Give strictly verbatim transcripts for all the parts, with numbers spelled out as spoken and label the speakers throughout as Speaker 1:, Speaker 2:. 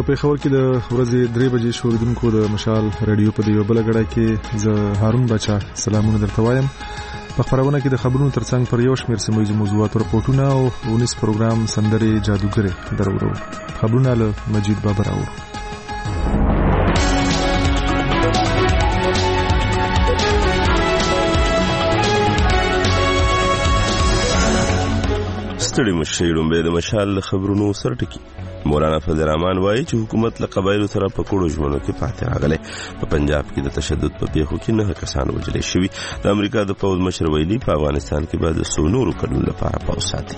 Speaker 1: په پیښور کې د ورځې درې بجې شوریدونکو د مشال رادیو په دیو بل غړای کې زه هارون بچا سلامونه درته وایم. په خبرونه کې د خبرونو ترڅنګ پر یو شمېر سیمه موضوعات راپورټونه او ونیس پروګرام سندري جادوګر درورو. خبرونه له مجید بابر اورو.
Speaker 2: ستړي مشي لومبه د مشال خبرونو سره ټکی. مولانا فضل الرحمن وایي چې حکومت له قبایلو سره په کوړو ژوندو کې پاتې راغلی. په پنجاب کې د تشدد په پیښو کې نه کسان وژل شوي. د امریکا د پوځ مشر ویلي په افغانستان کې به د څو نورو کلونو لپاره پوځ ساتي.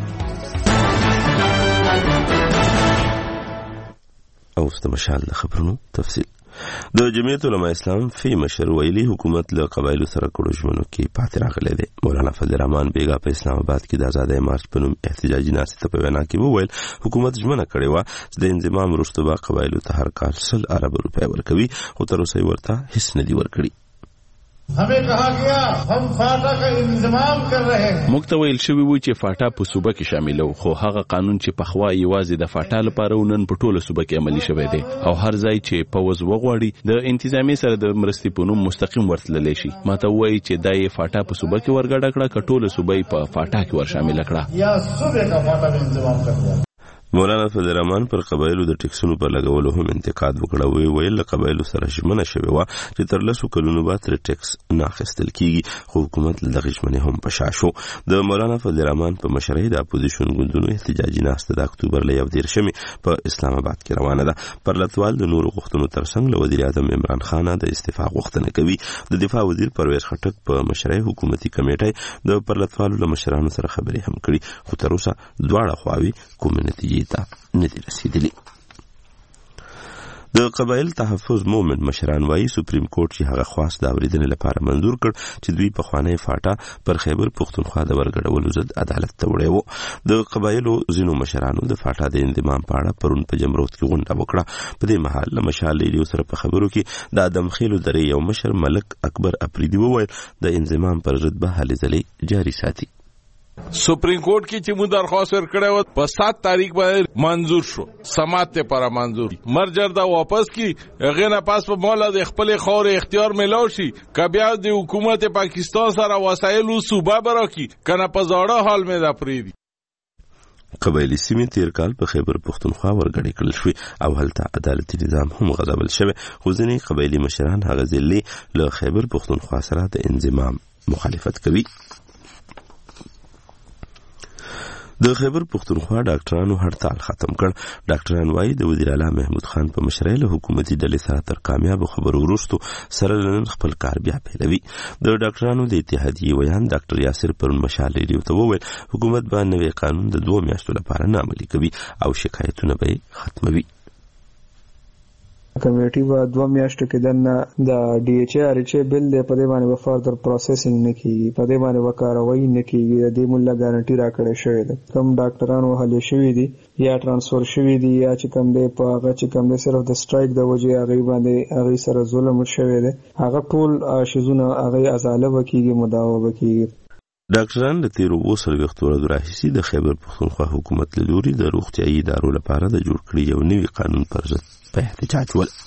Speaker 2: او ست مشال د خبرونو تفصیل. د جمعیت علماء اسلام فی مشر ویلي حکومت له قبایلو سره کوړو ژوندو کې پاتې راغلی دی. مولانا فضل الرحمن بیګا په اسلام آباد کې د آزادۍ مارچ په نوم احتجاجي ناستې په وینا کې وویل حکومت ژمنه کړې وه چې د انضمام وروسته به قبایلو ته هر کال سل ارب روپۍ ورکوي، خو تر اوسه یې ورته هیڅ نه دي ورکړي.
Speaker 3: हमें कहा गया हम फाटा का इंतजाम कर रहे हैं.
Speaker 4: مکته ویل شوی و چې فاټا په صوبه کې شاملو، خو هغه قانون چې په خوا یوازې د فاټا لپاره ونن په ټوله صوبه کې عملی شوی دی او هر ځای چې پوز وغواړي د انتظامی سره د مرستې په نوم مستقیم ورتللی شي. ماته وایي چې دا یې فاټا په صوبه کې ورګډه کړه که ټوله صوبه په فاټا کې ور شامل کړه
Speaker 3: یا صوبه کا فاټا کا انتظام کړه.
Speaker 2: مولانا فضل الرحمن پر قبایلو د ټیکسونو پر لګولو هم انتقاد وکړ. وی ویل له قبایلو سره ژمنه شوې وه چې تر لسو کلونو به تر ټیکس نه اخیستل کیږي، خو حکومت له دغې ژمنې هم په شا شو. د مولانا فضل الرحمن په مشرۍ د اپوزیشن ګوندونو احتجاجي ناسته د اکتوبر له یو دېرشمې په اسلام آباد کې روانه ده. پرلتوال د نورو غوښتنو ترڅنګ له وزیر اعظم عمران خان د استعفا غوښتنه کوي. د دفاع وزیر پرویز خټک په مشرۍ حکومتي کمیټې د پرلتوالو له مشرانو سره خبرې هم کړي، خو تر اوسه دواړه خواوې کومې نتیجې ته نه دي رسیدلی. د قبایل تحفظ مومن مشران وایي سپریم کورټ چې هغه خواست د اورېدنې لپاره منظور کړ چې دوی پخوانی فاټا پر خیبر پښتونخوا د ورګډولو ضد عدالت ته وړی و. د قبایلو ځینو مشرانو د فاټا د انضمام په اړه پرون په جمرود کې غونډه وکړه. په دې مهال له مشال ریډیو سره په خبرو کې د ادم خیلو درې یو مشر ملک اکبر اپریدي وویل د انضمام پر ضد به هلې ځلې جاري ساتي.
Speaker 5: سپریم کورٹ کی چې مو درخواست ورکړی و په سات تاریخ باندې منظور شو، سماعت ته پر منظور مرجر دا واپس کی هغه نه پاس په مولا د خپل خور اختیار ملاو شي ک بیا د حکومت پاکستان سره وسایل او صوبه برا کی کنه په زړه حال مې دا پریدي.
Speaker 2: قبایلی سیمې تیر کال په خیبر پښتونخوا ورګډې کړل شوې او هلته عدالتي نظام هم غځول شوی، خو ځینې قبایلي مشران هغه ځلې له خیبر پښتونخوا سره د انضمام مخالفت کوي. د خیبر پښتونخوا ډاکټرانو هړتال ختم کړ. ډاکټران وایي د وزیر اعلی محمود خان په مشرۍ له حکومتي ډلې سره تر کامیابو خبرو وروستو سره نن خپل کار بیا پیلوي. د ډاکټرانو د اتحادیې ویان ډاکټر یاسر پرون مشال ریډیو ته وویل حکومت به نوی قانون د دوه میاشتو لپاره نه عملي کوي او شکایتونه به ختموي.
Speaker 6: کمیټي به دوه میاشتو کې دنه د ډي ایچ ار ایچ بل دی په دې باندې به فردر پروسیسینګ نه کیږي، په دې باندې به کاروایی نه کیږي. د دې مولا ګارانټي راکړې شوې ده کوم ډاکټرانو هلې شوي دي یا ترانسفر شوي دي یا چې کوم دی په هغه چې کوم دی صرف د سټرایک د وجې هغې باندې هغې سره ظلم شوی دی هغه ټول شیزونه هغې ازاله به کیږي، مداوه به کیږي.
Speaker 2: ډاکټران د تیرو اووه څلوېښتو ورځو راهیسې د خیبر پښتونخوا حکومت له لوري د روغتیايي ادارو لپاره د جوړ کړي یو نوي قانون پر ضد په احتجاج ول.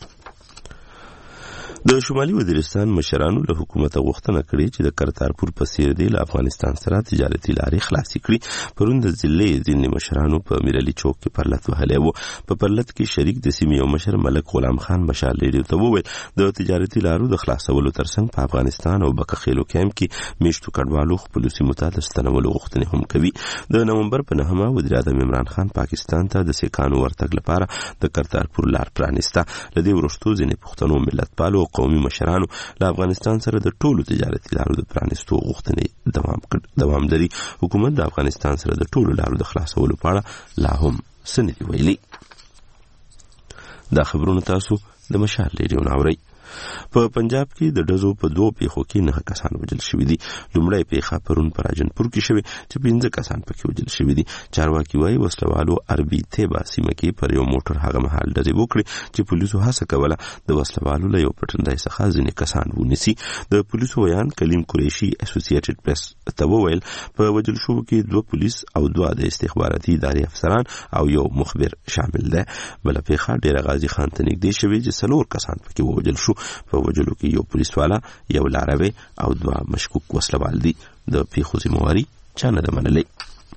Speaker 2: د شمالي وزیرستان مشرانو له حکومت غوښتنه کړې چې د کرتارپور په څیر دی له افغانستان سره تجارتي لارې خلاصې کړي. پرون د ضلع ځینې مشرانو په میرعلي چوک کې پرلت وهلی و. په پرلت کې شریک د سیمې یو مشر ملک غلام خان مشال ریډیو ته وویل د تجارتي لارو د خلاصولو ترڅنګ په افغانستان او بکخیلو کیمپ کې میشتو کډوالو خپلو سیمو ته د ستنولو غوښتنې هم کوي. د نومبر په نهمه وزیر اعظم عمران خان پاکستان ته د سیکانو ورتګ لپاره د کرتارپور لار پرانیسته. له دې وروستو ځینې پښتنو ملتپالو او قومي مشرانو له افغانستان سره د ټولو تجارتي لارو د پرانیستو غوښتنې دوام کړ دوام لري. حکومت د افغانستان سره د ټولو لارو د خلاصولو په اړه لا هم څه نه دي ویلي. دا خبرونه تاسو د مشال ریډیو ناوري. په پنجاب کې د ډزو په دوه پیښو کې نه کسان وژل شوي دي. لومړی پیښه پرون په راجنپور کې شوې چې پنځه کسان پکې وژل شوي دي. چارواکي وایي وسلوالو عربي تیبا سیمه کې پر یو موټر هغه مهال ډزې وکړې چې پولیسو هڅه کوله د وسلوالو له یو پټنځای څخه ځینې کسان ونیسي. د پولیسو ویان کلیم قریشي اسوسییټډ پریس ته وویل په وژل شوو کې دوه پولیس او دوه د استخباراتي ادارې افسران او یو مخبر شامل ده. بله پیښه ډیره غازي خان ته نږدې شوې چې څلور کسان پکې ووژل شو. په وجلو کې یو پولیسوالا، یو لاروی او دوه مشکوک وسلوال دي. د پیښو ذمہواري چا نه ده منلې.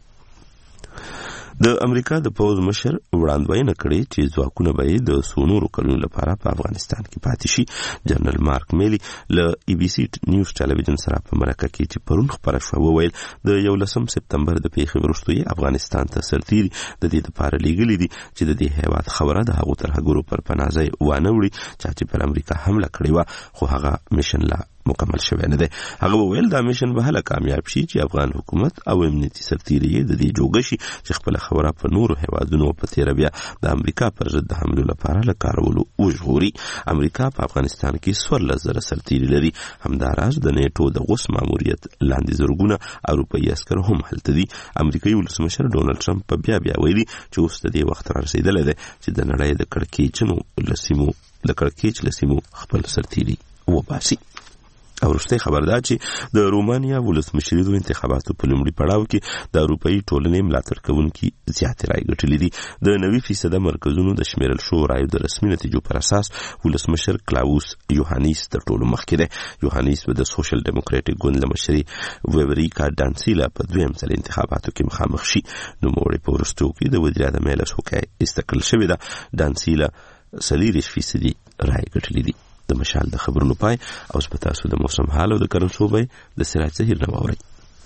Speaker 2: د امریکا د پوځ مشر وړاندوینه کړې چې ځواکونه به د څو نورو کلونو لپاره په افغانستان کې پاتې شي. جنرال مارک میلی له ای بي سي نیوز ټلویزیون سره په مرکه کې چې پرون خبره شوه وویل د یولسم سپتمبر د پیښې وروسته یې افغانستان ته سرتیري د دې لپاره لیږلي دي چې د دې هیواد خبره د هغو ترهګرو پر پناه وانه وړي چا چې پر امریکا حمله کړې وه، خو هغه میشن لا مکمل شوی نه دی. هغه وویل دا میشن به هله کامیاب شي چې افغان حکومت او امنیتي سرتیري د دې جوګه شي چې خپله خبره په نورو هیوادونو په تیره بیا د امریکا پر ضد د حملو لپاره له کارولو وژغوري. امریکا په افغانستان کې څوارلس زره سرتیري لري. همداراز د نیټو د غوس ماموریت لاندې زرګونه اروپایي عسکر هم هلته دي. امریکایي ولسمشر ډونالډ ټرمپ په بیا بیا ویلي چې اوس د دې وخت را رسېدلی دی چې د نړۍ د کړکېچنو له سیمو د کړکېچ له سیمو خپل سرتیري وباسي. او وروستی خبر دا چې د رومانیا ولسمشریزو انتخاباتو په لومړي پړاو کې د اروپایي ټولنې ملاتړ کوونکي زیاتې رایې ګټلې دي. د نوي فیصده مرکزونو د شمیرل شوو رایو د رسمي نتیجو پر اساس ولسمشر کلاوس یوهانیس تر ټولو مخکې دی. یوهانیس به د سوشل ډیموکراټیک ګوند له مشرې ویوریکا ډانسیلا په دویم ځل انتخاباتو کې مخامخ شي. نوموړې په وروستیو کې د وزیر اعظم له څوکۍ ایستل شوې ده. ډانسیلا څلېرویشت فیصدي رایې ګټلې دي. د مشال د خبرونو پای او په تاسو د موسم حال او د کرنسو به د سراج زهیر نه واورئ.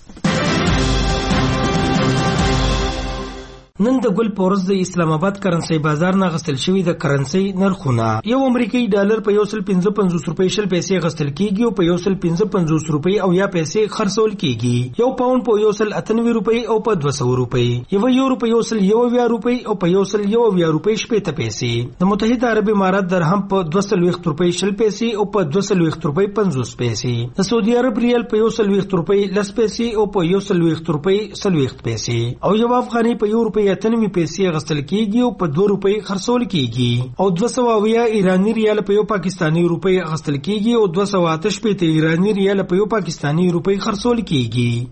Speaker 7: نن د ګل پورز د اسلام آباد کرنسي بازار نه غستل شوی د کرنسي نرخونه یو امریکایي ډالر په یو سل پنځه پنځوس روپۍ شل پیسې غستل کیږي او په یو سل پنځه پنځوس روپۍ او یا پیسې خرڅول کیږي. یو پاوند په یو سل اتنوي روپۍ او په دوه سوه روپۍ، یو یورو په یو سل یو اویا روپۍ او په یو سل یو اویا روپۍ شپېته پیسې. د متحده عرب امارات درهم په دوه څلوېښت روپۍ شل پیسې او په دوه څلوېښت روپۍ پنځوس پیسې. د سعودي عرب ریال په یو څلوېښت روپۍ لس پیسې او په یو څلوېښت روپۍ څلوېښت پیسې او یو افغاني په یو روپۍ اتنوي پیسې غستل کیږي او په دوه روپۍ خرڅول کیږي. او دوه سوه اویا ایرانی ریال په یو پاکستانی روپۍ غستل کیږي او دوه سوه اته شپېته ایرانی ریال په یو پاکستانی روپۍ خرڅول کیږي.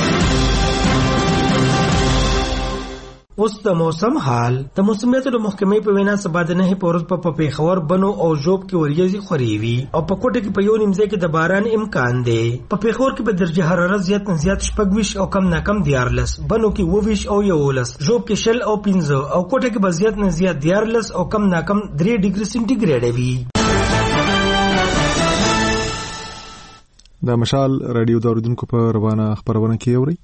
Speaker 7: اوس د موسم حال. د موسمیاتو د محکمې په وینا سبا د نهه په ورځ په پیښور، بنو او ژوب کې وریځې خورې وي او په کوټه کې په یو نیم ځای کې د باران امکان دی. په پیښور کې به درجه حرارت زیات نه زیات شپږ ویشت او کم نه کم دیارلس، بنو کې اووه ویشت او یولس، ژوب کې شل او پنځه او کوټه کې به زیات نه زیات دیارلس او کم نه کم درې ډیګري سنټیګریډ وي.
Speaker 1: د مشال رادیو د اوریدونکو په روانه خبرونه کې اوري.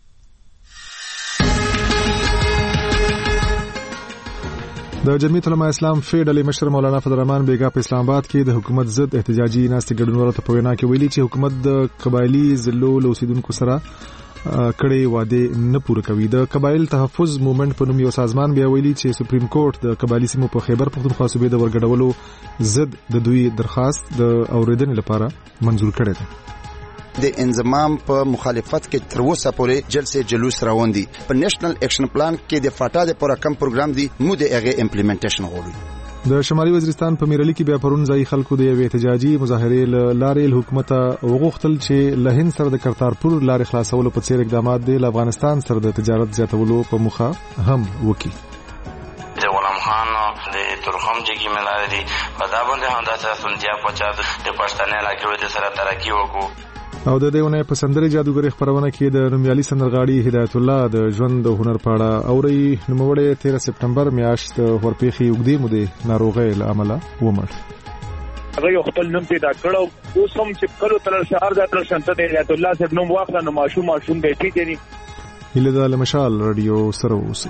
Speaker 1: د جمعیت علماء اسلام فیډل مشر مولانا فضل الرحمن بیگا په اسلام آباد کې د حکومت ضد احتجاجي ناستې ګډونوالو ته په وینا کې ویلي چې حکومت د قبایلی ضلعو له اوسیدونکو سره کړي وعده نه پوره کوي. د قبایل تحفظ موومنټ په نوم یو سازمان بیا ویلي چې سپریم کورټ د قبایلی سیمو په خیبر پختونخوا صوبې د ورګډولو ضد د دوی درخواست د اوریدنې لپاره منزور کړی دی.
Speaker 8: د انضمام په مخالفت کې تر اوسه پورې جلسه جلوس روان دي. په نېشنل اکشن پلان کې د فاټا د پوره کم پروګرام دی مو د هغه امپلیمنټیشن غوړي.
Speaker 1: د شمالي وزیرستان په میرلی کې بیا پرون ځای خلکو د یوې احتجاجي مظاهرې لارې حکومت وغوښتل چې له هند سره د کرتارپور لارې خلاصولو په څیر اقدامات د افغانستان سره د تجارت زیاتولو په موخه هم وکړي.
Speaker 9: د غلام خان د ترخم جګی ملاره دي په دا باندې هم د سنتیا پچا د پښتنې علاقې د سره ترقی وکړو.
Speaker 1: او د دیونه په سندري جادوګری خبرونه کې د نومیالي سندرغاړي هدایت الله د ژوند او هنر په اړه اوري. نوموړی تیرہ سپټمبر میاشت ورپېخي وګړي مودې ناروغۍ له امله ومړ.
Speaker 10: هغه خپل نوم پیدا کړو. اوس هم چې کلو تل شهر د تل شنت د هدایت الله صاحب نوم واخله نو ماشوم ماشوم دی پیټنی.
Speaker 1: هله د مشال رادیو سره اوسئ.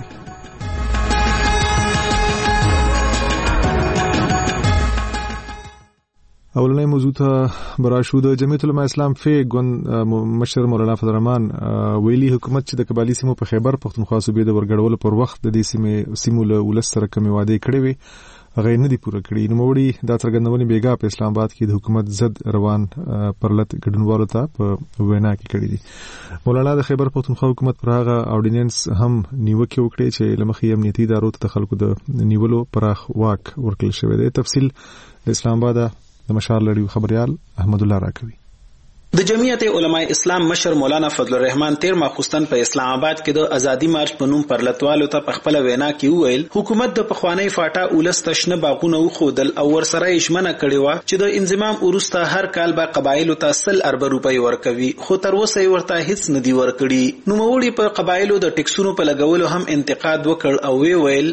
Speaker 1: اولنې موضوع ته براشو. د جمعیت علماء اسلام فی ګوند مشر مولانا فضل الرحمن ویلي حکومت چې د قبایلی سیمو په خیبر پختونخوا صوبې د ورګډولو پر وخت د دې سیمې سیمو له ولس سره کومې وعدې کړې وي هغه نه دی پوره کړی. نو موړي دا څرګندونې بیګا په اسلام آباد کې د حکومت ضد روان پرلط ګډونوالو ته په وینا کې کړی دي. مولانا د خیبر پختونخوا حکومت پر هغه اورډیننس هم نیوکه وکړي چې لمخې امنیتي ادارو ته خلکو د نیولو پراخ واک ورکړل شوی دی. تفصیل د اسلام آباد د مشال لړیو خبريال احمد الله راکوي.
Speaker 11: د جمعیت علماء اسلام مشر مولانا فضل الرحمن تیر ماخوستن په اسلام آباد کې د ازادي مارچ په نوم پرلطوالو ته په خپل وینا کې وویل حکومت د پخوانی فاټا اولس تشنه باغونه وخودل او ورسره یې کړی و چې د انضمام وروسته هر کال به قبایلو ته سل ارب روپۍ ورکوي، خو تر اوسه یې ورته هیڅ نه دی ورکړي. نو موړي په قبایلو د ټکسونو په لګولو هم انتقاد وکړ او وی ویل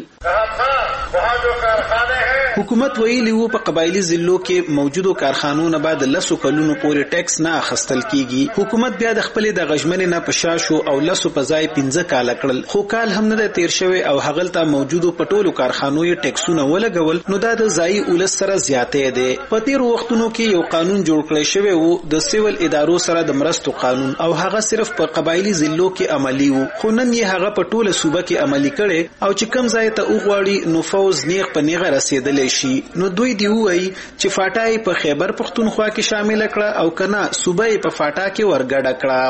Speaker 11: حکومت ویلی وو په قبایلی ضلعو کې موجودو کارخانو نه بعد لسو کلونو پورې ټیکس نه اخیستل کیږي. حکومت بیا د خپل د غژمنې نه پشاشو او لسو په ځای پنځه کال کړل، خو کال هم نه تیر شوی او هغلته موجودو پټولو کارخانو یې ټیکسونه ولګول. نو دا د ځای ولس سره زیاتې ده. په تیر وختونو کې یو قانون جوړ کړی شوی وو د سیول ادارو سره د مرستو قانون، او هغه صرف په قبایلی ضلعو کې عملی وو، خو نن یې هغه په ټوله صوبه کې عملی کړي او چې کم ځای ته وغواړي نو فوز نیغ په نیغه رسیدلی شي. نو دوی دی وایي چې فاټای په خیبر پختونخوا کې شامل کړه او کنا صوبه په فاټا کې ورګډه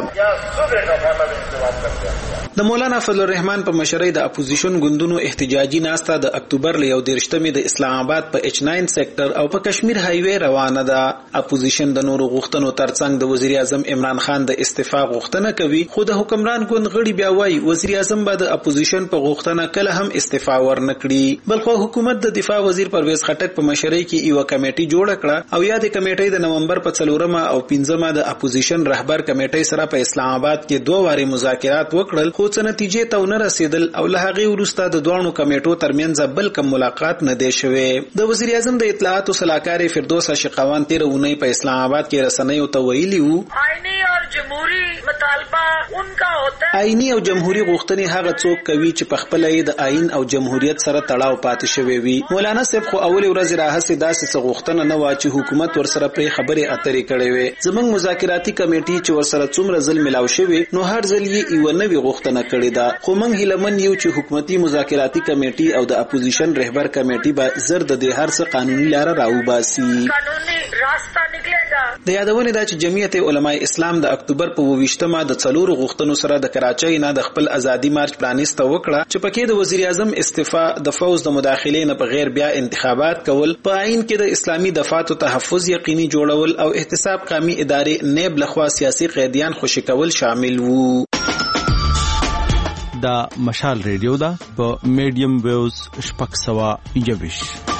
Speaker 11: کړه. د مولانا فضل الرحمن په مشرۍ د اپوزیشن ګوندونو احتجاجي ناسته د اکتوبر ل یو دیرشتمې د اسلام آباد په ایچ ناین سېکټر او په کشمیر هایوي روانه ده. اپوزیشن د نورو غوښتنو ترڅنګ د وزیر اعظم عمران خان د استعفا غوښتنه کوي، خو د حکمران ګوند غړي بیا وایي وزیر اعظم به د اپوزیشن په غوښتنه کله هم استعفا ورنکړي. بلخو حکومت د دفاع وزیر پرویز خټک په مشرۍ کې یو کمیټي جوړ کړه او یا د کمیټې د نومبر په څلورمه او پنځمه د اپوزیشن رهبر کمیټې سره په اسلام آباد کې دوه واري مذاکرات وکړل، خو څه نتیجې ته ونه رسیدل او له هغې وروسته د دوه کمیټو ترمنځ بل کوم ملاقات نه دی شوی. د وزیر اعظم د اطلاعات او سلاکار فردوس عاشقوان تیر اونۍ په اسلام آباد کې رسنیو ته ویلي وو آئینی او جمهوری مطالبه انکا ہوتا ہے. آئینی او جمهوری غوښتنې هغه څوک کوي چې په خپل یې د آئین او جمهوریت سره تړاو پاتې شوی وي. مولانا صاحب خو اول ورځ راهسې داسې څه غوښتنه نه و چې حکومت ورسره پرې خبرې اترې کړې وي. زموږ مذاکراتي کمیټې چې ورسره څومره ځل ملاو شوی نو هر ځل یې یو نوې غوښتنه کړې ده، خو موږ هیلمن یو چې حکومتي مذاکراتي کمیټې او د اپوزیشن رهبر کمیټې به زر د دې هر څه قانوني لار راوباسي. قانوني راستہ نکلےگا. د یادونه ده چې جمعیت علماء اسلام د اکتوبر په ویشتمه د څلورو غوښتنو سره د کراچۍ نه د خپل ازادي مارچ پلانسته وکړه چې پکې د وزیر اعظم استعفا، د فوز د مداخلې نه بغیر بیا انتخابات کول، په عین کې د اسلامي دفاتو تحفظ یقیني جوړول او احتساب قومي ادارې نیب لخوا سیاسي قیدیان خوشی کول شامل وو.
Speaker 12: دا مشال ریډیو دا په میډیم ویوز شپږ سوه یوویش.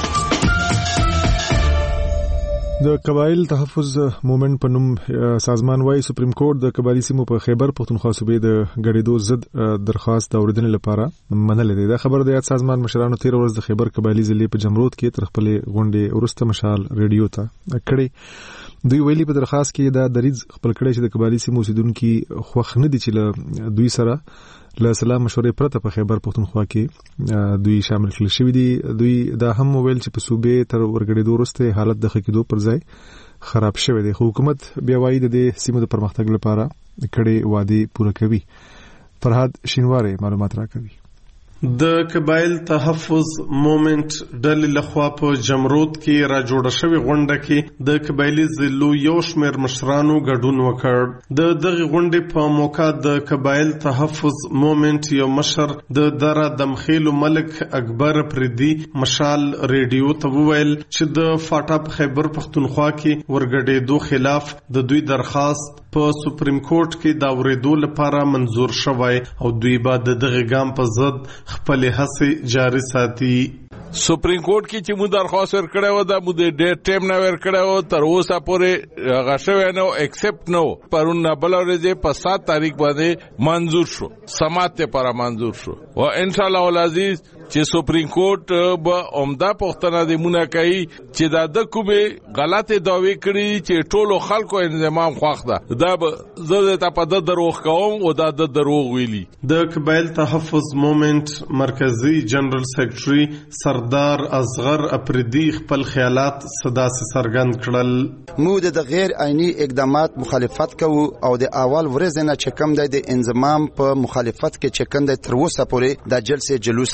Speaker 1: د قبایل تحفظ مومنت په نوم سازمان وايي سپریم کورټ د قبایلی سیمو په خیبر پختونخوا صوبې د غړېدو ضد درخواست د اوریدنې لپاره منلې ده. دا خبر د یاد سازمان مشرانو تیر ورځ د خیبر قبایلی ضلع په جمرود کې تر خپل غونډې ورسته مشال ریډیو ته کړي. دوی ویلي په درخواست کې دا دریځ خپل کړی چې د قبایلی سیمو اوسیدونکو خوښ نه دي چې له دوی سره له سلام مشورې پرته په خیبر پختونخوا کې دوی شامل کړل شوی دي. دوی دا هم ویل چې په صوبې تر ورګړېدو وروسته حالت د ښه کېدو پر ځای خراب شوی دی، خو حکومت بیا وایي د دې سیمو د پرمختګ لپاره کړي وعدې پوره کوي. فرهاد شینواری معلومات راکوي.
Speaker 13: د قبایل تحفظ مومنت ډلې لخوا په جمرود کې را جوړه شوې غونډه کې د قبایلی ضلعو یو شمېر مشرانو ګډون وکړ. د دغې غونډې په موقع د قبایل تحفظ مومنت یو مشر د دره دمخیلو ملک اکبر پردي مشال ریډیو ته وویل چې د فاټا په خیبر پختونخوا کې ورګډېدو خلاف د دوی درخواست په سپریم کورټ کې د اورېدو لپاره منظور شوی او دوی به د دغه ګام په ضد خپل هڅې جاري ساتي.
Speaker 5: سپریم کورټ کې چې موږ درخواست ورکړی و دا موږ د ډېر ټایم نه ورکړی و، تر اوسه پورې هغه شوی نه و، ایکسپټ نه و. پرون نه بله ورځ په سات تاریخ باندې منظور شو، سماعت لپاره منظور شو و انشاءالله العزیز چې سپریم کورټ به عمده پوښتنه دې مونږ کوي چې دا د کومې غلطې دعوې کړي چې ټولو خلکو انضمام خوښ ده، دا به زه ته په ده دروغ کوم او دا د دروغ ویلي.
Speaker 13: د قبایل تحفظ مومنت مرکزی جنرال سیکرټري سردار اصغر اپریدي خپل خیالات صدا سره څرګند کړل.
Speaker 8: موږ د غیر عیني اقدامات مخالفت کوو او د اول ورځې نه چې کوم د انضمام په مخالفت کې چې کوم د تر اوسه پورې د جلسې جلوس روان دي.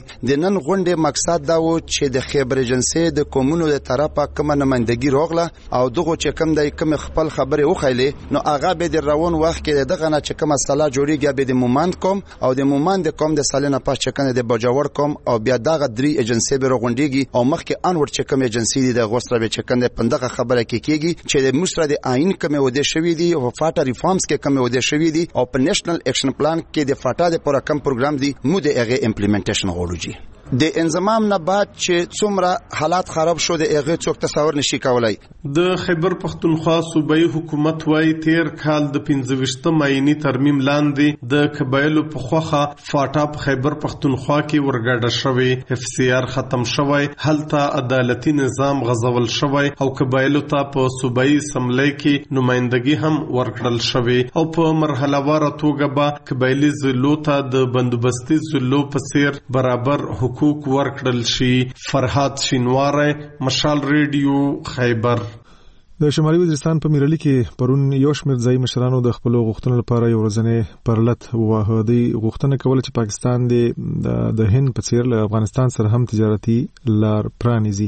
Speaker 8: د نن غونډې مقصد دا و چې د خیبر ایجنسی د قومونو د طرفه کوم نمائندګي راغله او دغه چې کوم د کوم خپل خبره وخیلې نو هغه به د روان وخت کې دغه نه چې کوم اصطلاح جوړیږي به د مومند کوم او د مومند کوم د سالنه پاس چې کنه د بجاور کوم او بیا دغه درې ایجنسی به راغونډيږي او مخکې انور چې کوم ایجنسی د غوسره به چې کنه پندغه خبره کې کیږي چې د مشره د آئین کوم وده شوی دی او فاټا ریفارمز کې کوم وده شوی دی او په نېشنل اکشن پلان کې د فاټا د پورا کم پروګرام دی مو د هغه امپلیمنټیشن غوړوږي د انضمام نه بعد چې څومره حالات خراب شو د هغه څوک تصور نشي کولای.
Speaker 13: د خیبر پختونخوا صوبایي حکومت وايي تیر کال د پنځه ویشتم آئینی ترمیم لاندې د قبایلو په خوخه فاټا په خیبر پختونخوا کې ورګډه شوی، اف سی آر ختم شوی، هلته عدالتي نظام غزول شوی او قبایلو ته په صوبایي اسمبلی کې نمائندګي هم ورکړل شوی او په مرحله واره توګه به قبایلي ضلعو ته د بندوبستي ضلعو په څیر برابر حقوق ورکړل شي. فرهاد شینواری، مشال ریډیو، خیبر.
Speaker 1: د شمالي وزیرستان په میرالي کې پرون یو شمېر ځایي مشرانو د خپلو غوښتنو لپاره یو ورځنی پرلت وواهه. دوی غوښتنه کوله چې پاکستان د هند په څیر له افغانستان سره هم تجارتي لار پرانیزي.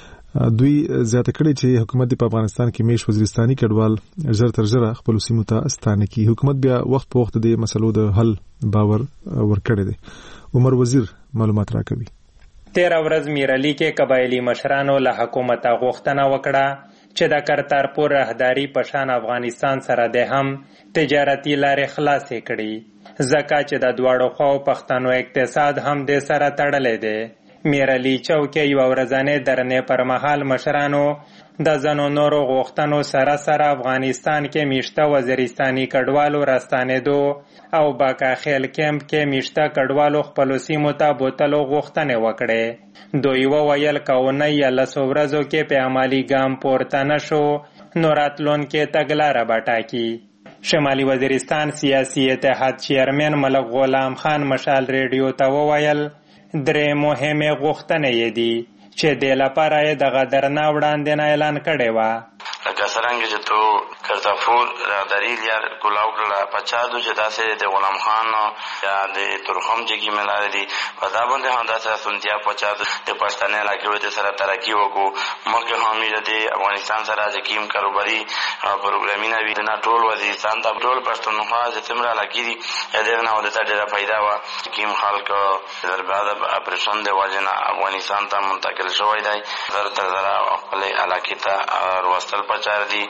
Speaker 1: دوی زیاته کړي چې حکومت په افغانستان کې میش وزیرستاني کډوال ژر تر ژره خپل سیمو ته ستانه کړي. حکومت بیا وخت په وخت د مسلو د حل باور ورکړی دی. عمر وزیر معلومات راکوي.
Speaker 14: تیر ورځ میرالي کې قبایلی مشرانو له حکومت غوښتنه وکړه چې د کرتارپور راهداري په شان افغانستان سره د هم تجارتي لارې خلاصې کړي ځکه چې د دواړو خواو پښتنو اقتصاد هم د سره تړلې دی. میرالي چوکۍ یو ورځنۍ درنې پر مهال مشرانو د ځنو نورو غوښتنو سره سره افغانستان کې میشته وزیرستاني کډوالو راستانېدو او باکا خیل کیمپ کې میشته کډوالو خپلو سیمو ته بوتلو غوښتنې وکړې. دوی وویل که اونۍ یا لسو ورځو کې په عملي ګام پورته نشو نو راتلونکي تګلاره به ټاکي. شمالي وزیرستان سیاسي اتحاد چیرمن ملک غلام خان مشال ریډیو ته وویل درې مهمې غوښتنې یې دي چې د لپاره یې د غدرنا وړاندې اعلان کړی و.
Speaker 9: لکه څرنګه چې تو کرتافور راهداري لار کولاو کړله پچادو چې داسې د غلام خان یا د ترخم جګي ملارې دي په دا باندې هم داسې سنتیا پچادو د پښتنې علاقې د سره ترقي وکړو. مخکې هم یې د افغانستان سره چې کیم کاروباري پروګرامونه وي نه ټول وزیرستان ته ټول پښتونخوا چې څومره علاقې دي دغه نه ودته ډېره فایده وه. کیم خلک بعد اپریشن د وجې نه افغانستان ته منتقل شوی دی زر تر زره خپلې علاقې ته وروستل پچار دي.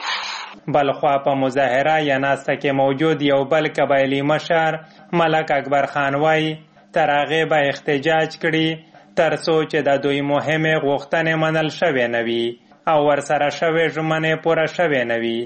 Speaker 14: بلخوا په مظاهره یا ناسته کې موجود یو بل قبایلی مشر ملک اکبر خان وایي تر هغې به احتجاج کړي تر څو چې د دوی مهمې غوښتنې منل شوې نه وي او ورسره شوې ژمنې پوره شوې نه وي.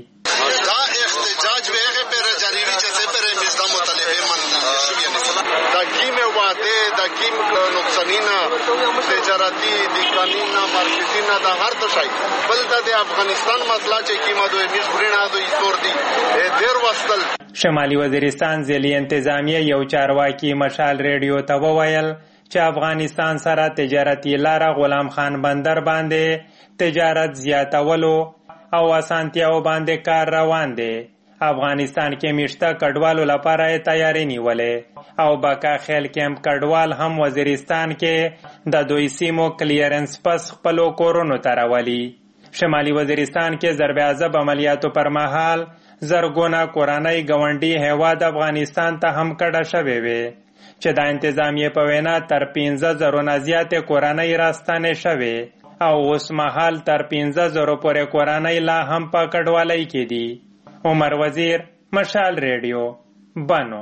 Speaker 15: تحکیم نقصانینا تجارتی د قانونا مارکیټینا د هر څه شي بل د افغانستان مسله چې کیما دوی مشورنا دوی تور دي ډیر وستل.
Speaker 14: شمالي وزیرستان ځلې انتظامیه یو چارواکي مشال ریډیو ته وویل چې افغانستان سره تجارتي لار غلام خان بندر باندې تجارت زیاتولو او اسانتیاو باندې کار روان دی. افغانستان کې میشته کډوالو لپاره تیاری نیولې او باکا خیل کیمپ کډوال هم وزیرستان کې د دوی سیمو کلیرنس پس خپلو کورونو ته راولي. شمالي وزیرستان کې ضرب عضب عملیاتو پر مهال زرګونه کورنۍ ګاونډي هیواد افغانستان ته هم کډه شوې وې چې د انتظامیې په وینا تر پنځه زرو نه زیاتې کورنۍ راستانې شوې او اوس مهال تر پنځه زرو پورې کورنۍ لا هم په کډوالۍ کې دي. عمر وزیر، مشال ریډیو، بنو.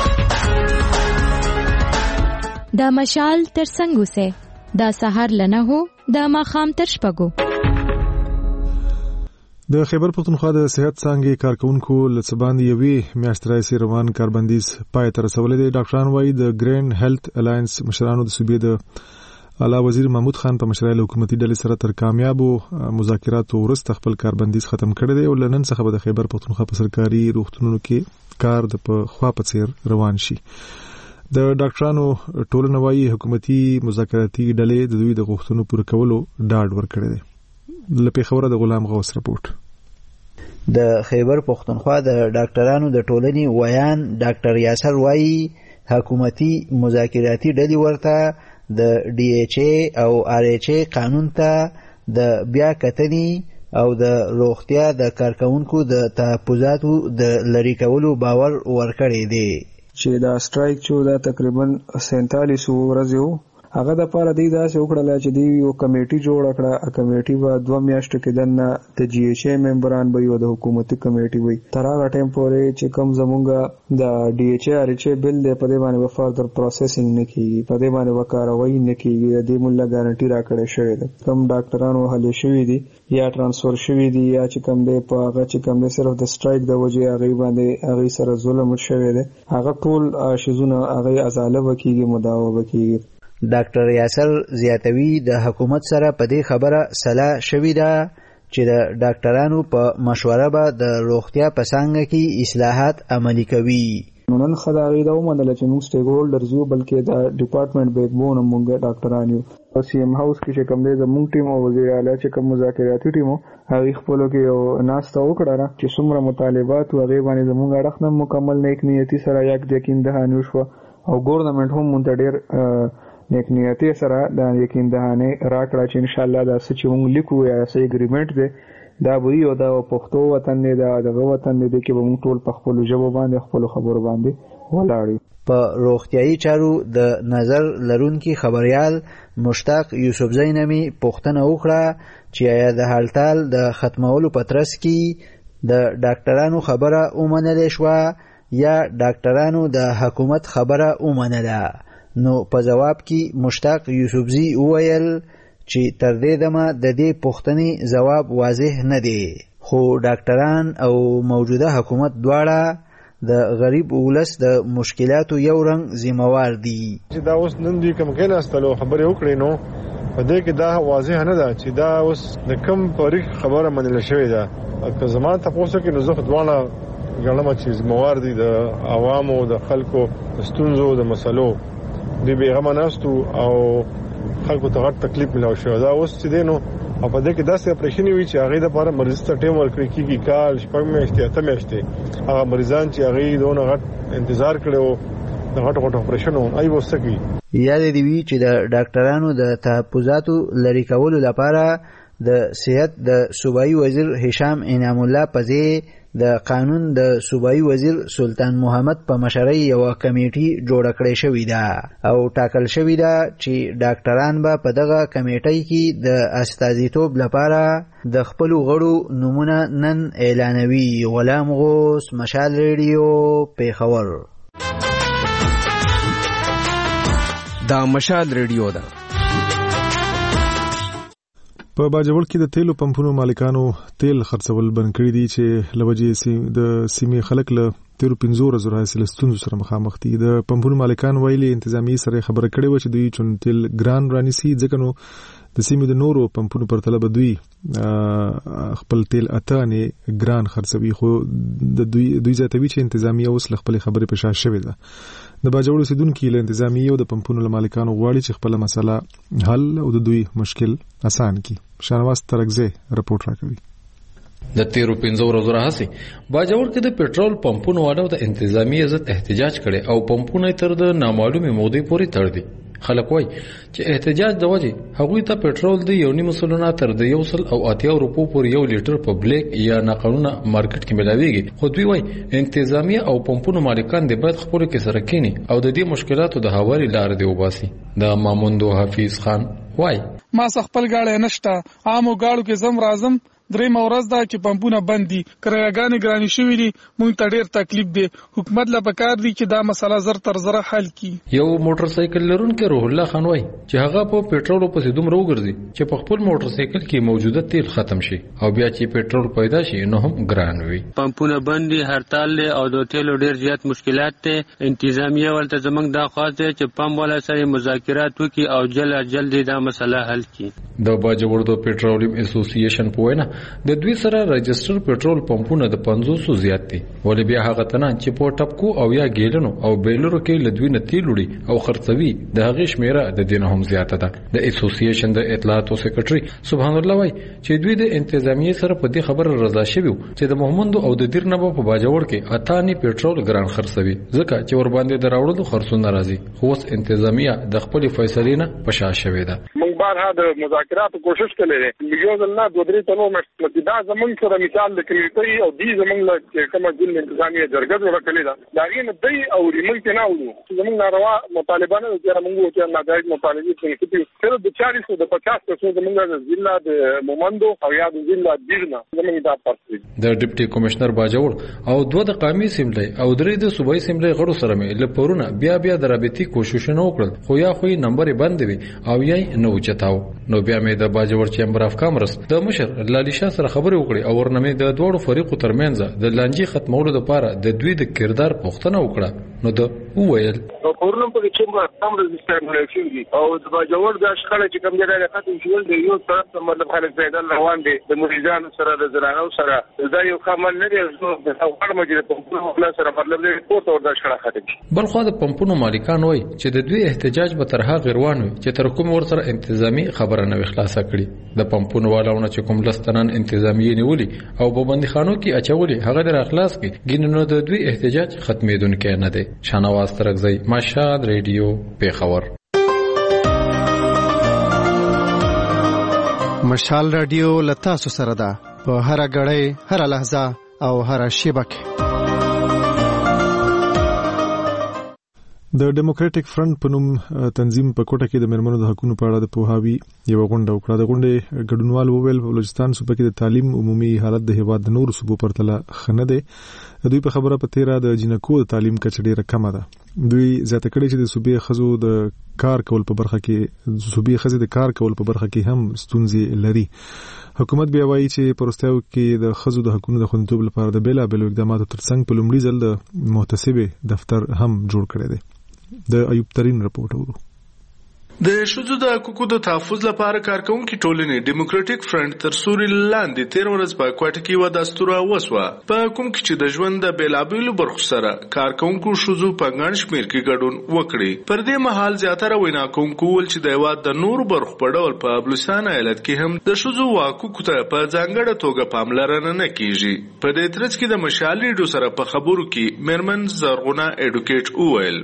Speaker 16: دا مشال تر څنګه سه دا سحر لنه هو دا ماخام تر شپګو.
Speaker 1: د خیبر پختونخوا د صحت څانګې کارکونکو لڅباندې یوې میاشتې راهیسې روان کاربندیز پای ته رسولی دی. ډاکټران وایي د ګرین هیلث الاینس مشرانو د صوبې د اعلی وزیر محمود خان په مشرۍ له حکومتي ډلې سره تر کامیابو مذاکراتو وروسته خپل کاربندیز ختم کړی دی او له نن څخه به د خیبر پختونخوا په سرکاري روغتونونو کې کار د پخوا په څیر روان شي. د ډاکټرانو ټولنه وایي حکومتي مذاکراتي ډلې د دوی د غوښتنو پوره کولو ډاډ ورکړی دی. له پېښوره د غلام غوث رپورټ.
Speaker 17: د خیبر پختونخوا د ډاکټرانو د ټولنې ویان ډاکټر یاسر وایي حکومتي مذاکراتي ډلې ورته د ډي ایچ ای او آر ایچ ای قانون ته د بیا کتنې او د روغتیا د کارکونکو د تحفظاتو د لرې کولو باور ورکړی دی
Speaker 6: چې دا سټرایک چې دا تقریبا سینتالیس ورځې وو هغه د پاره دی داسې وکړل چې دی یو کمیټي جوړ کړه ا کمیټي به دوه میاشتې کې دنه د جی ایچ ای ممبران به یو د حکومتي کمیټي وي تر هغه ټیم پورې چې کم زمونږ د ډي ایچ ای آر ایچ ای بل دی په دې باندې به فردر پروسیسینګ نه کیږي په دې باندې به کاروایی نه کیږي د دې مولا ګارانټي راکړې شوې ده کم ډاکټرانو هلې شوې دي یا ترانسفر شوې دي یا چې کم دی په هغه چې کم دی صرف د سټرایک د وجې هغه باندې هغه سره ظلم شوی دی هغه ټول شیزونه هغه ازاله وکیږي مداوا وکیږي
Speaker 17: ډاکټر یاسر زیاتوي د حکومت سره په دې خبره سلا شوې ده چې د ډاکټرانو په مشوره به د روغتیا په څانګه کې اصلاحات عملي کوي
Speaker 6: نن خدای دا ومنل چې موږ سټیک هولډرز یو بلکې دا ډپارټمنټ بیک بون موږ ډاکټران یو او سی ایم هاوس کې چې کوم دی زموږ ټیم او وزیر اعلی چې کوم مذاکراتي ټیم هغه خپل کې یو ناسته وکړه چې څومره مطالبات او هغه باندې زموږ اړخ نه مکمل نیک نیتی سره یک یقین دهانه شو او ګورنمنت هم مونږ ډېر نیک نیتی سره دا یقین دهانه راکړه چې ان شاء الله دا څه چې موږ لیکو یا څه اګریمنت دی دا به یو دا پښتو وطن دی دا دغه وطن دی چې به موږ ټول په خپل ژبه باندې خپل خبرو باندې ولاړو
Speaker 17: په روغتیايي چارو د نظر لرونکي خبريال مشتاق یوسفزی نمی پوښتنه وکړه چې آیا د هړتال د ختمولو په ترڅ کې د ډاکټرانو خبره ومنل شو یا ډاکټرانو د حکومت خبره ومنله نو په جواب کې مشتاق یوسفزی وویل چې تر دې دمه د دې پوښتنې جواب واضح نه دی خو ډاکټران او موجوده حکومت دواړه د غریب ولس د مشکلاتو یو رنګ ذمہوار دي
Speaker 18: چې دا اوس نن دوی کوم کې ناستلو خبرې وکړي نو په دې کې دا واضح نه ده چې دا اوس د کم پوری خبره منل شوې ده که زموږ تاسو کې نو زه دواړه ګڼم چې ذمہوار دي د عوامو د خلکو ستونزو د مسلو دی به غو ناستو او خلکو ته غټ تکلیف ملو شو دا اوس چې دینو او په دې کې داسې اپریشن وی چې هغه د لپاره مریض ته ټیم ورکړي کیږي کال شپږ میاشتې اته میاشتې هغه مریضان چې هغه دونه غټ انتظار کړو د غټ غټ اپریشن ای وسکی
Speaker 17: یاد دی وی چې د ډاکټرانو د تحفظاتو لری کولو لپاره د صحت د صوبایي وزیر هشام انعام الله پزې د قانون د صوبایي وزیر سلطان محمد په مشرۍ یو کمیټي جوړ کړې شوې ده او ټاکل شوې ده چې ډاکټران به په دغه کمیټۍ کې د استازیتوب لپاره د خپل غړو نمونه نن اعلانوي غلام غوث مشال ریډیو پیښور
Speaker 19: دا مشال ریډیو ده
Speaker 1: په باجوړ کې د تیلو پمپونو مالکانو تیل خرڅول بند کړی دي چې لوجې د سیمې خلک له تیرو پنځو ورځو راهیسې له ستونزو سره مخامخ دي د پمپونو مالکان ویلي انتظامی سره خبره کړې و چې دوی چون تیل ګران رانیسي ځکه نو د سیمې د نورو پمپونو پر تله به دوی خپل تیل اتانې ګران خرڅوي خو د دوی دوی ځاتوي چې انتظامی اوس خپل خبرې په شا شوې ده د باجوړ اوسیدونکو له انتظامی او د پمپونو مالکانو غواړي چې خپل مسله حل او د دوی مشکل آسان کړي شانواز ترغزه رپورټ راکوي
Speaker 20: د تیرو پنځو ورځو راهسي باجوړ کې د پېټرول پمپونو والو د انتظامی عزت احتجاج کړي او پمپونه تر د نامعلومه مودې پورې تړ دي خلک وای چې احتجاج د وجه هغوی ته پېټرول د یو نیم سلنه تر د یو سل او اتیا روپو پورې یو لیټر په بلیک یا ناقانونه مارکیټ کې ملاويږي خو دوی وای انتظامیه او پمپونو مالکان د باید خپل کې سره کینی او د دې مشکلاتو د هواري لار دی وباسي د ماموندو حفیظ خان وای
Speaker 21: ما خپل گاړی نشته عامو گاړو کې زم رازم درې مورز دا چې پمپونه بند دي کرایګانې ګرانې شوې دي مونږ ته ډېر تکلیف دی حکومت لا پکار دی چې دا مسله زر تر زره حل کړي
Speaker 20: یو موټر سایکل لرونکي روح الله خان وای چې هغه په پېټرول په سیدوم روګرځي چې په خپل موټر سایکل کې موجوده تیل ختم شي او بیا چې پېټرول پیدا شي نو هم ګران وي
Speaker 22: پمپونه بند دي هړتال له او د تیلو ډېر زیات مشکلات ته انتظامیه ولته زمنګ دا خاصه چې پم ولا سره مذاکرات وکي او جل جلدی دا مسله حل کړي
Speaker 20: د باجوړ د پېټرولیم اسوسییشن په وینا د دوی سره رجستر پېټرول پمپونه د پنځوس زیات دي ولې بیا هغه تنان چې په ټپکو او یا ګیلنو او بیلرو کې لدوی نه تیل وړي او خرڅوي د هغې شمیره د دې نه هم زیاته ده. د اسوسییشن د اطلاعاتو سکرټري سبحان الله وایي چې دوی د انتظامیې سره په دې خبره رضا شوي چې د محمد او د دیر نه په باجوړ کې اتانی پېټرول ګران خرڅوي ځکه چې ور باندې د راوړلو خرڅونه راځي خو اوس انتظامیه د خپل فیصلې نه په شا شوې ده.
Speaker 3: موږ بارها د مذاکراتو کوشش کړې ده یو ځل نه دوه درې تنو مې دا زمونږ سره مثال د کلیتي او دې زمونږ چې کومه ځل انتظامیه جرګه جوړه کړې ده دا غي نه دی او ریمل کې نه ولو زمونږ ناروا مطالبه نه چې موږ چې ناجایز مطالبه کوي چې د چالیس او د پچاس پرسنټ زمونږ د ضلع د مومندو او یا د ضلع دیرنا زمونږ دا پرسي
Speaker 20: د ډیپټي کمشنر باجوړ او دوه د قومي سیملې او درې د صوبایي سیملې غړو سره مې لپورونه بیا بیا د رابطي کوششونه وکړل خو یا خو نمبر بند وي او یې نو چتاو نو بیا مې د باجوړ چیمبر اف کامرس د مشر لالی شاه سره خبرې وکړې او ورنمې د دوړو فریقو ترمنځ د لانجې ختمولو لپاره د دوی د کردار پوښتنه وکړه نو د وویل
Speaker 3: پورنم په چیمبر کامرس استعمال او د باجوړ د اشخاص چې کوم ځای نه ختم شول د یو طرف ته مطلب خلک پیدا روان دي د مریضانو سره د زرانو سره دا یو خامل نه دی د افغان مجلس په سره مطلب دی کوټ اور د اشخاص ختم
Speaker 20: بل خو د پمپونو مالکان وای چې د دوی احتجاج به تر هغه روان وي چې تر کوم ور سره انتظامی خبره نه خلاصه کړي د پمپونو والاونه چې کوم لستنان انتظامی نیولي او په بندیخانو کې اچولي هغه در اخلاص کې ګیننو د دوی احتجاج ختمېدونکې نه دی. شانواز ترغزی مشهد ریډیو پیښور.
Speaker 4: مشال رادیو لتا سره ده په هر غړې هر لحظه او هر شیبه کې.
Speaker 1: د ډیموکراټک فرنٹ په نوم تنظیم په کوټه کې د مرمنو د حقوقو په اړه د پوهاوی یو غونډه وکړه. د غونډې ګډونوال وویل په بلوچستان صوبه کې د تعلیم عمومي حالت د هیواد د نورو صوبو په پرتله خنه ده. دوی په خبره په تیرا د جنکو د تعلیم کچه ډیره کمه ده. دوی زیاته کړي چې د صوبې خزو د کار کول په برخه کې صوبې خزې د کار کول په برخه کې هم ستونزې لري. حکومت بیا وایي چې پروستیو کې د خزو د حقوقو د خوندیتوب لپاره د بیلا بیل اقداماتو ترڅنګ په لومړي ځل د محتسبې دفتر هم جوړ کړی دی. د ایوب ترين رپورټ اورو.
Speaker 13: د شذو د حقوقو د تحفظ لپاره کارکونکو ټولنې ډیموکراټک فرنٹ تر سوري لاندې تیر ورځ په کوټه کې و دستور وسوه په کوم کې چې د ژوند د بیلابیلو برخو سره کارکونکو شذو په ګڼ شمیر کې ګډون وکړي. پر دې مهال زیاتره وینا کوونکو ول چې د هیواد د نورو برخو په ډول په بلوچستان ایالت کې هم د شذو حقوقو ته په ځانګړې توګه پاملرنه نه کیږي. په دې ترڅ کې د مشال ریډیو سره په خبرو کې مرمن زرغونه اډوکیټ وویل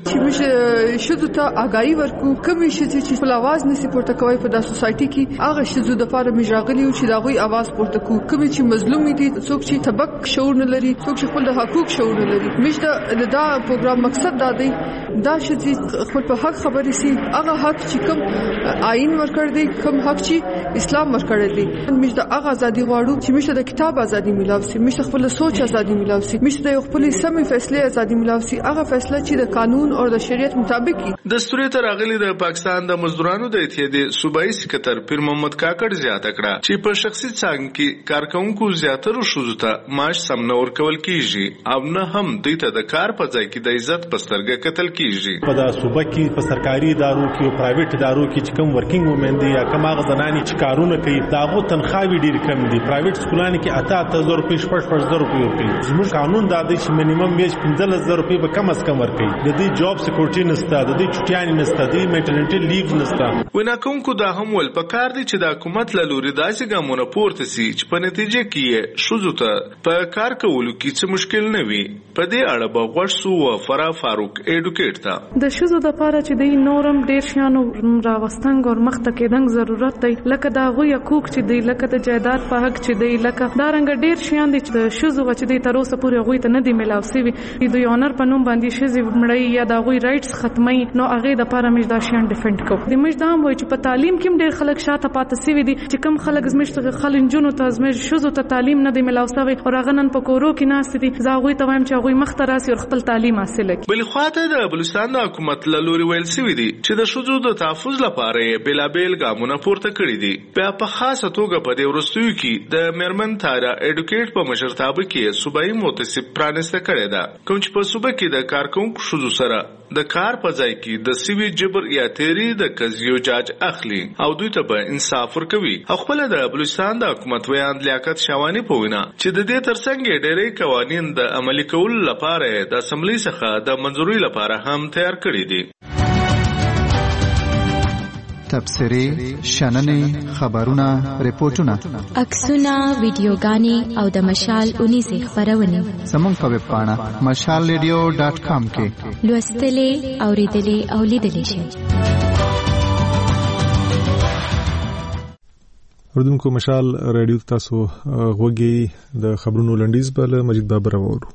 Speaker 23: چې شذو ته آگاهي ورکو کوم شي چې خپل आवाज نسی پورته کوي په د سوسايټي کې هغه شذو د لپاره مجراغلي او چې دا غوي आवाज پورته کو کوم چې مظلوم دي څوک چې طبق شعور نه لري څوک چې خپل حقوق شعور نه لري مشته دا پروګرام مقصد دا دی دا چې خپل په حق خبرې سي هغه حق چې کوم آئین ورکړ دی کوم حق چې اسلام ورکړ دی مشته هغه ازادي غواړو چې مشته د کتاب ازادي ملاو سي مشته خپل سوچ ازادي ملاو سي مشته د خپل سمې فیصله ازادي ملاو سي هغه فیصله چې د قانون او د شریعت مطابق وي.
Speaker 13: دستوري تر اغلی د پاکستان د مزدورانو د اتحادیې صوبایي سکرټر پیر محمد کاکړ زیاته کړه چې په شخصي څنګه کې کارکونکو زیاتره شوزو ته معاش سم نه ورکول کیږي او نه هم دوی ته د کار په ځای کې د عزت په سترګه کتل کیږي.
Speaker 24: په د صوبه کې په سرکاري ادارو کې او پرایویټ ادارو کې چې کوم ورکینګ وومن دي یا کوم هغه زنانې چې کارونه کوي داغو تنخواوې ډېر کم دي. پرایویټ سکولانو کې اته اته زره روپۍ شپږ شپږ زره روپۍ ورکوي. زموږ قانون دا دی چې منیمم ویج پنځلس زره روپۍ به کم از کم ورکوي. د دې جاب سکیورټي نشته د دې چټیانې نشته د دې میټرنټي لیو نشته.
Speaker 13: وینا کوونکو دا هم ول پکار دي چې د حکومت له لوري داسې ګامونه پورته سي چې په نتیجه کې شوزو ته په کار کولو کې څه مشکل نه وي. په دې اړه به غوښ سو او فرا فاروق اډوکیټ تا
Speaker 25: د شوزو د لپاره چې د نورم ډیر شانو راوستنګ او مخ ته کېدنګ ضرورت دی لکه دا غوي حقوق چې دی لکه د جایداد په حق چې دی لکه دا رنګ ډیر شان دي چې د شوزو چې دی تر اوسه پورې غوي ته نه دی ملاو سي د یونر په نوم باندې شزي مړی یا دا غوي رائټس ختمي نو هغه د لپاره مش دا شان ډیفنډ کو د مش دا هم وای چې په تعلیم کې ډیر خلک شاته پاتې سوي دي چې کم خلک زمشت خلک جنونو ته زمش شوزو ته تعلیم نه دی ملاو سوي او هغه نن په کورو کې ناس دي زاغوي ته وایم چې غوي مختراسي او خپل تعلیم حاصل کړي.
Speaker 13: بل خواته د بلوچستان حکومت له لوري ویل سوي دي چې د شوزو د تحفظ لپاره بلابل ګامونه پورته کړی دي. په په خاصه توګه په دې ورستیو کې د مرمن تارا اډوکیټ په مشرتابه کې صوبایي متسب پرانسته کړی دا کوم چې په صوبه کې د کارکونکو شوزو سره
Speaker 2: د کار په ځای کې د سوي جبر یا تیری د قضیو جاج اخلي او دوی ته به انصاف ورکوي. خپل د بلوچستان د حکومت ویاند لیاقت شاوانی په وینا چې د دې ترڅنګ ډېرې قوانین د عملي کولو لپاره د اسمبلی څخه د منځوري لپاره هم تیار کړي دي.
Speaker 7: تبصرې، شننې، خبرونه، ریپورتونه،
Speaker 16: عکسونه، ویډیوګانې او د مشال اونیزې خپرونې
Speaker 7: زموږ په ویب پاڼه مشال ریډیو ډاټ کام کې
Speaker 16: لوستلې، اوریدلې او لیدلې شئ.
Speaker 1: اردوونکو مشال ریډیو تاسو غوږی د خبرونو لنډیز بل مجید بابر وورو.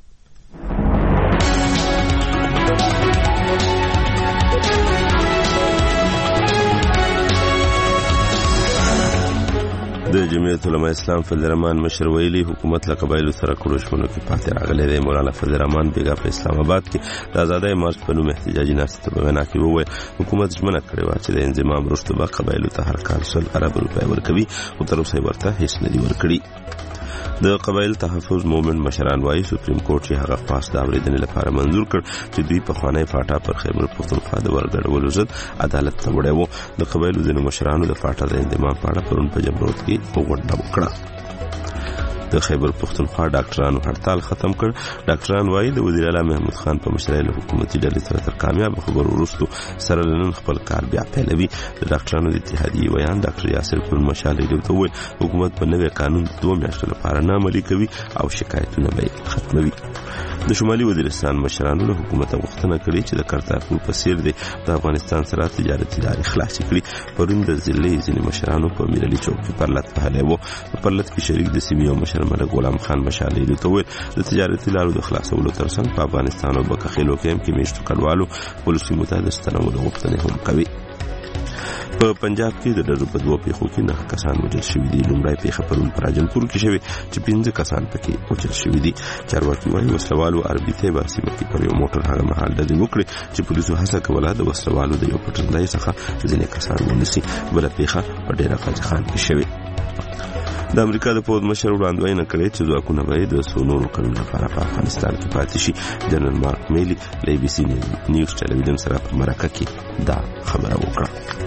Speaker 10: د جمعیت علماء اسلام فضل الرحمن مشر ویلي حکومت له قبایلو سره کړو شمنو کې پاتې راغلی دی. مولانا فضل الرحمن بیګا په اسلام آباد کې د آزادۍ مارچ په نوم احتجاجي ناستې په وینا کې وویل حکومت ژمنه کړې وه چې د انضمام وروسته به قبایلو ته هر کال سل ارب روپۍ ورکوي، خو تر اوسه یې ورته هېڅ نه دي ورکړي. د قبایل تحفظ مومن مشران وایي سپریم کورټ چې هغه خاص د اورېدنې لپاره منظور کړ چې دوی پخوانی فاټا پر خیبر پښتونخوا د ورګډولو ضد عدالت ته وړی و. د قبایلو ځینو مشرانو د فاټا د انضمام په اړه پرون په جمرود کې غونډه وکړه. د خیبر پښتونخوا ډاکټرانو هړتال ختم کړ. ډاکټران وایي د وزیر اعلی محمود خان په مشرۍ له حکومتي ډلې سره تر کامیاب خبرو وروسته سره نن خپل کار بیا پیلوي. د ډاکټرانو د اتحادیې ویان ډاکټر یاسر ګل مشال ریډیو ته وویل حکومت په نوی قانون دوه میاشتو لپاره نه عملي کوي او شکایتونه به ختموي. د شمالي وزیرستان مشرانو له حکومت غوښتنه کړې چې د کرتارپور په څیر دی د افغانستان سره تجارتي لارې خلاصې کړي. پرون د ضلعې ځینې مشرانو په میرعلي چوک کې پرلت وهلی و. په پرلت کې شریک د سیمې یو مشر ملک غلام خان مشال ریډیو ته وویل د تجارتي لارو د خلاصولو ترڅنګ په افغانستان او بکخیلو کې هم کې میشتو کډوالو خپلو سیمو ته د ستنولو غوښتنې هم کوي. په پنجاب کې د ډلو په دوه پیښو کې نه کسان وژل شوي دي. لومړی پیښه پرون په راجنپور کې شوې چې پنځه کسان پکې وژل شوي دي. چارواکي وایي وسلوالو عربي طیبه سیمه کې پر یو موټر هغه مهال ډزې وکړې چې پولیسو هڅه کوله د وسلوالو د یو پټنځای څخه ځینې کسان ونیسي. بله پیښه په ډېره غازي خان کې شوې. د امریکا د پوځ مشر وړاندوینه کړې چې ځواکونه به د څو نورو کلونو لپاره په افغانستان کې پاتې شي. جنرال مارک میلی له بي بي سي نیوز ټلویزیون سره په مرکه کې دا خبره وکړه.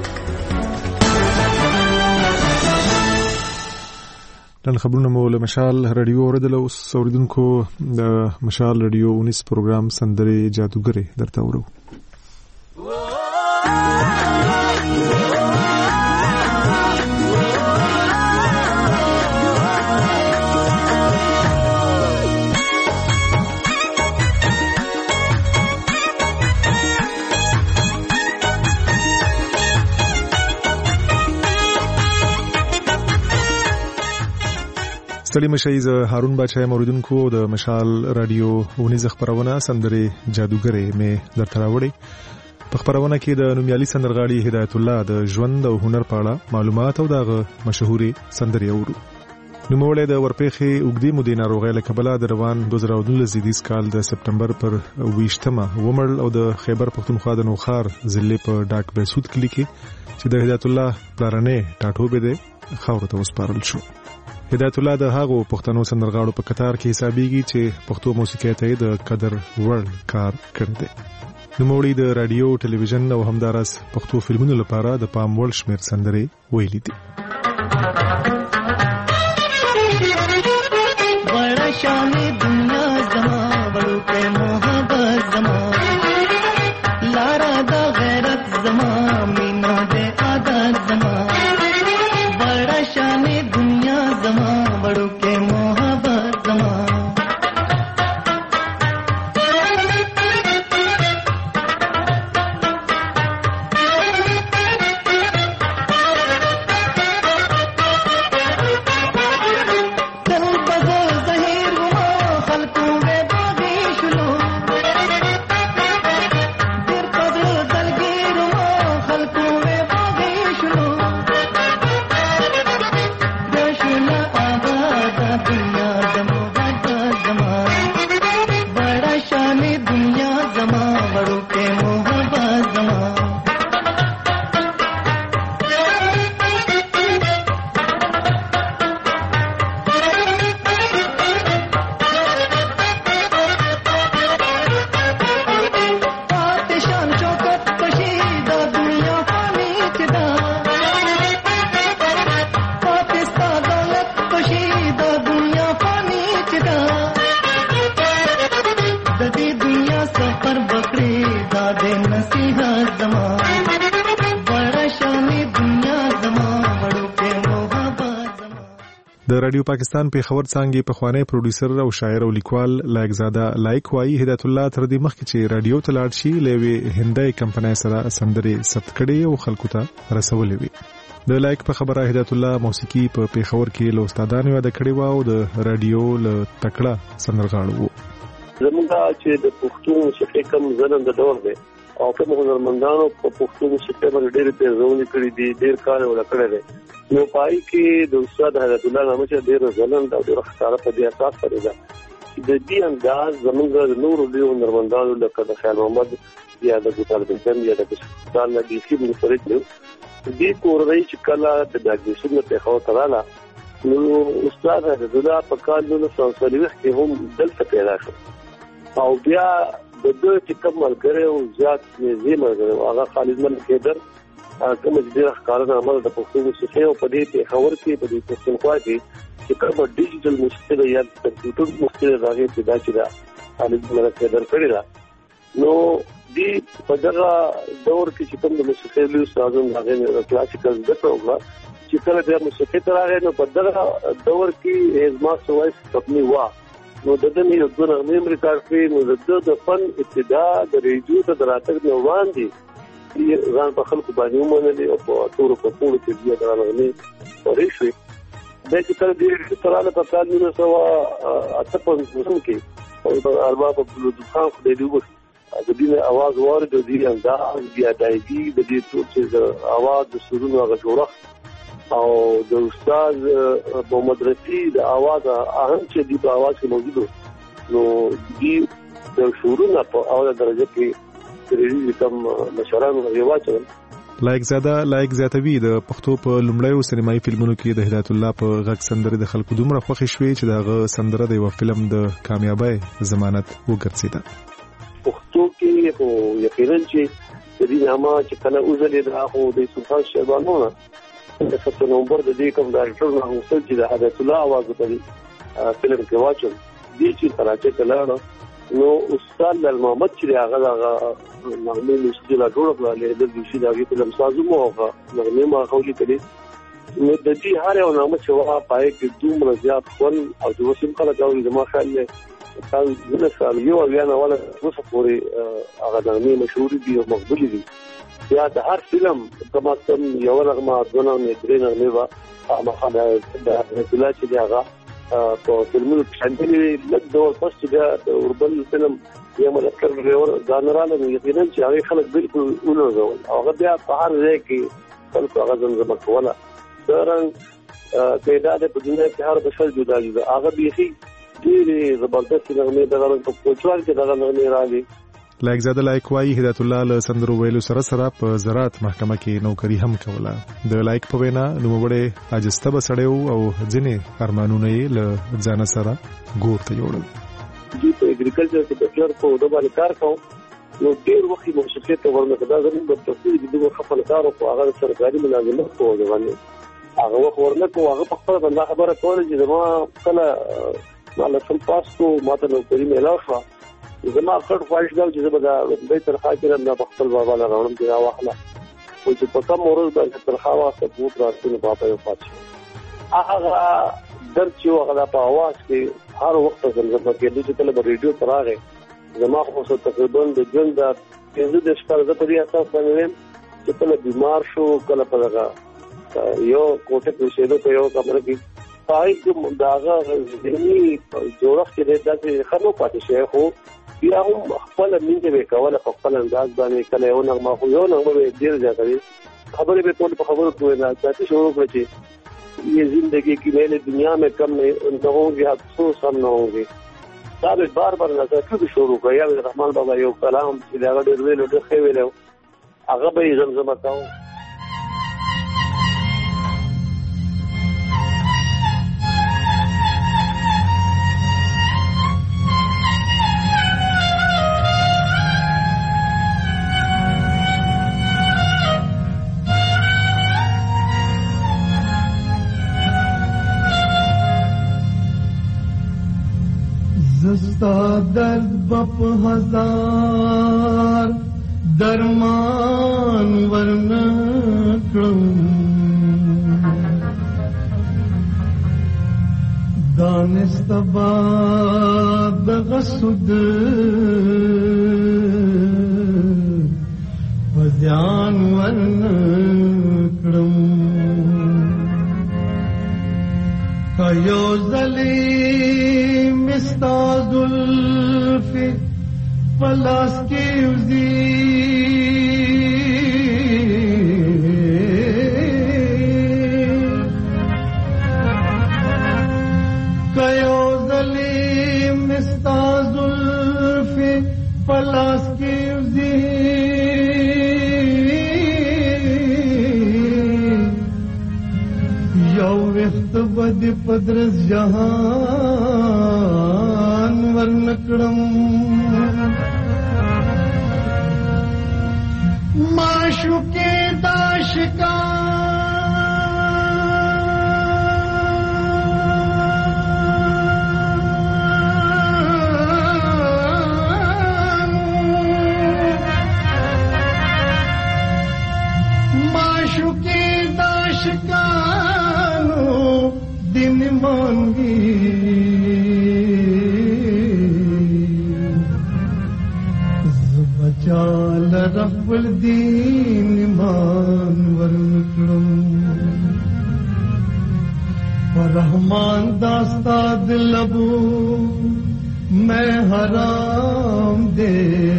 Speaker 1: نن خبرونه مو له مشال رادیو اوریدل. اوس اوریدونکو د مشال رادیو اونیس پروګرام سندرې جادوګرې درته ورو. ستړي مشئ زه هارون باچا اوریدونکو د مشال رادیو اونیز خبرونه سندرې جادوګرې مې درته راوړې. په خبرونه کې د نومیالي سندرغاړي هدایت الله د ژوند او هنر په اړه معلومات او دغه مشهوري سندرې اورو. نوموړی د ورپېښې اوږدې مودې ناروغۍ له کبله د روان دوه زره نولس زیږدیز کال د سپټمبر پر ویشتمه ومړ او د خیبر پښتونخوا د نوخار ضلع په ډاک بهسود کلي کې چې د هدایت الله پلارنۍ ټاټوبې دی خاورو ته وسپارل شو. هدایت الله د هغو پښتنو سندرغاړو په قطار کې حسابيږي چې پښتو موسیقۍ ته د قدر وړ کار کړی دی. نوموړی د رادیو، ټلویزیون او همداراز پښتو فلمونو لپاره د پام وړ شمېر سندرې ویلي دي. بڑا شان دنیا زما بڑو په محبت زما لارا دا غیرت زما مینا دے عادت زما بڑا شان دنیا زما بڑو کے محبت زما رادیو پاکستان په خبر څنګه په خوانی پروډوسر او شاعر او لیکوال لایق زاده لایق وایي هدایت الله تر دې مخکې چې رادیو ته لاړ شي لوي هندای کمپنۍ سره سندري ثبت کړي او خلکو ته رسولې وي د لایق په خبره هدایت الله موسیقي په پیښور کې له استادانو یاد کړي و او د رادیو له تکړه سندرغاړو وو
Speaker 5: زموږ چې د پښتو موسیقي کم زنن د دور دی او کوم هنرمندانو په پښتو موسیقي باندې ډېر پیژندل کړي دي ډېر کار وکړي دي نو پای کې د استاد هدایت الله نامه چې ډېر ځلن دا ډېر ښکارا په دې اساس پرې ده چې د دې انداز زموږ نور له هنرمندانو لکه د خیال محمد یا د ګوتال بن یا د ګستان د دې په فرق دی دې کورنۍ چې کله د داګیسونو په خوا تراله نو استاد هدایت الله په کال نو څلوېښت کې هم دلته پیدا شو او بیا د دوی چې کوم ملګری او زیات نږدې ملګری هغه خالد من کېدر کوم چې ډېر ښکارا عمل د پښتو موسیقي او په دې پیښور کې په دې پښتونخوا کې چې کوم ډیجیټل موسیقي یا کمپیوټر موسیقي راغی چې دا چې دا خالد من کېدر کړی دا نو دې په دغه دور کې چې کوم د موسیقي له استادانو راغی کلاسیکل د پروګرام چې کله د موسیقي تر راغی نو په دغه دور کې ازما سوایس خپلې وا نو د دې یو څو نغمې ریکارډ کړې نو د د فن ابتدا د ریډیو ته دراتګ نو وړاندې ځان په خلکو باندې ومنلې او په تور په ټول کې بیا د نغمې ورې شوې د چې کله دې تراله په کال نو سو اته په موسم کې او د ارباب په دکان خو دې وګور د دې आवाज واره د دې انداز بیا دایي د دې ټول چې आवाज د سرونو هغه جوړه او د استاد محمد رفیع د आवाज اهم چې دی په आवाज کې موجود نو دی د شورونه په اوله درجه کې ریډي کوم مشرانو ریواچول
Speaker 1: لایق زاده لایق زیاتوي د پښتو په لومړیو سینمایي فلمونو کې د هدایت الله په غږ سندره د خلکو دومره خوښ شوې چې دغه سندره د یو فلم د کامیابی ضمانت وګرځیده
Speaker 5: پښتو کې خو یقینا چې د دې نامه چې کله اوزلې دا خو د سلطان شهبانو د سپتمبر نومبر د دې کوم ډایرکټر نه وصل چې د هدایت الله आवाज په فلم کې واچو دې چې تراچه کلاړو نو استاد محمد چې هغه هغه نغمه موسیقي لا جوړ کړل د دې شي د فلم سازو مو هغه نغمه ما خولي کړي نو د دې هر یو نامه چې واه پای کې دومره زیات خپل او د وسیم کله جوړ د ما خیال کال د سال یو بیا نه ولا اوسه پوری هغه نغمه مشهور دي او مقبول دي یا د هر فلم کما کم یو نغمه دونه نه درې نغمه وا هغه د رسول چې دی هغه په فلمونو کې شامل لږ ډول پس چې د اوربل فلم یا ملکر ریور ځانراله یقینا چې هغه خلک بالکل ولوزول هغه بیا په هر ځای کې خلک هغه زمزمه کوله درنګ پیدا د په دنیا کې هر بشر جدا جدا هغه بيخي ډېر زبردست نغمه دغه په کوچوال کې دغه نغمه راغلي
Speaker 1: لایق زاده لایق وایي هدایت الله له سندرو ویلو سره سره په زراعت محکمه کې نوکری هم کوله د لایق په وینا نوموړی عاجزته بسړیو او ځینې ارمانونه یې له ځان سره ګور ته جوړل
Speaker 5: دي په اګریکلچر کې د کار په ډول باندې کار کوم نو ډېر وخت موسیقي ته ورنه دا زموږ په تفصیل کې دغه خپل کار او هغه سرکاري ملازمت کوو باندې هغه وخت ورنه کوو هغه په خپل باندې خبره کوله چې زما کله مال سم پاس کو ماته نوکری ملاو شو زما خړ خواهش دا چې زما د به تر خاطر نه خپل بابا له راوړم دی واخله او چې په کوم ورځ باندې تر خوا واسه بوت راځي بابا یو پاتې هغه در چې هغه په आवाज کې هر وخت زمزمه کېدو چې کله په ریډیو تر راغی زما خو څه تقریبا د ژوند د پنځه د شپږ د په اساس باندې چې کله بیمار شو کله په هغه یو کوټه کې شیدو په یو کمره کې پای کې داغه ذهني جوړښت کې د خلکو پاتې شي خو بیا هم خپل منځ به کوله په خپل انداز باندې کله یو نغمه خو یو نغمه به ډیر ځاتوي خبرې به ټول په خبرو کوي نه چې شروع کړی چې یہ زندگی کی میلے دنیا میں کم نہیں نہ ہوں گے افسوس ہم نہ ہوں گے صاحب بار بار نہ کبھی شروع کړی یا رحمان بابا یو کلام چې دا ډېر ویلو ډېر ښه ویلو هغه به زمزمه کاوه
Speaker 8: زستا درد بپ ہزار درمان ورنہ کړم دانست با دغسد وزیان ورنکرم کایو زلی مستاز الفی پلاس کی وزی پلاس کی وزی یو وخت بد پدرس جهان ورنکړم معشوقه داشکا زبچال رب الدین ایمان ورنکړم رحمان داستا دلبو میں حرام دے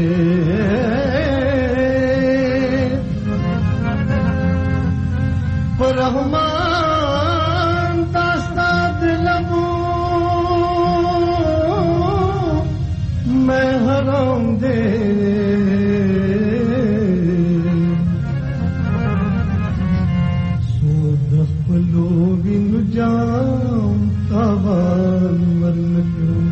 Speaker 8: رحمان داستا دلبو میں حرام دے سو دخلو بن جام تاوان ورنکړم.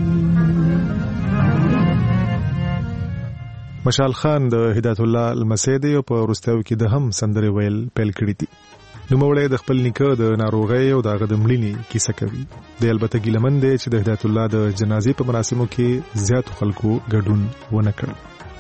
Speaker 1: مشال خان د هدایت الله المسیدی او په ورستیو کې د هم سندره ویل پیل کړی دي. نو مولای د خپل نیکه د ناروغۍ او د غدمړینې کیسه کوي. د البته ګیلمن دی چې د هدایت الله د جنازې په مراسمو کې زیات خلکو ګډون ونه کړ.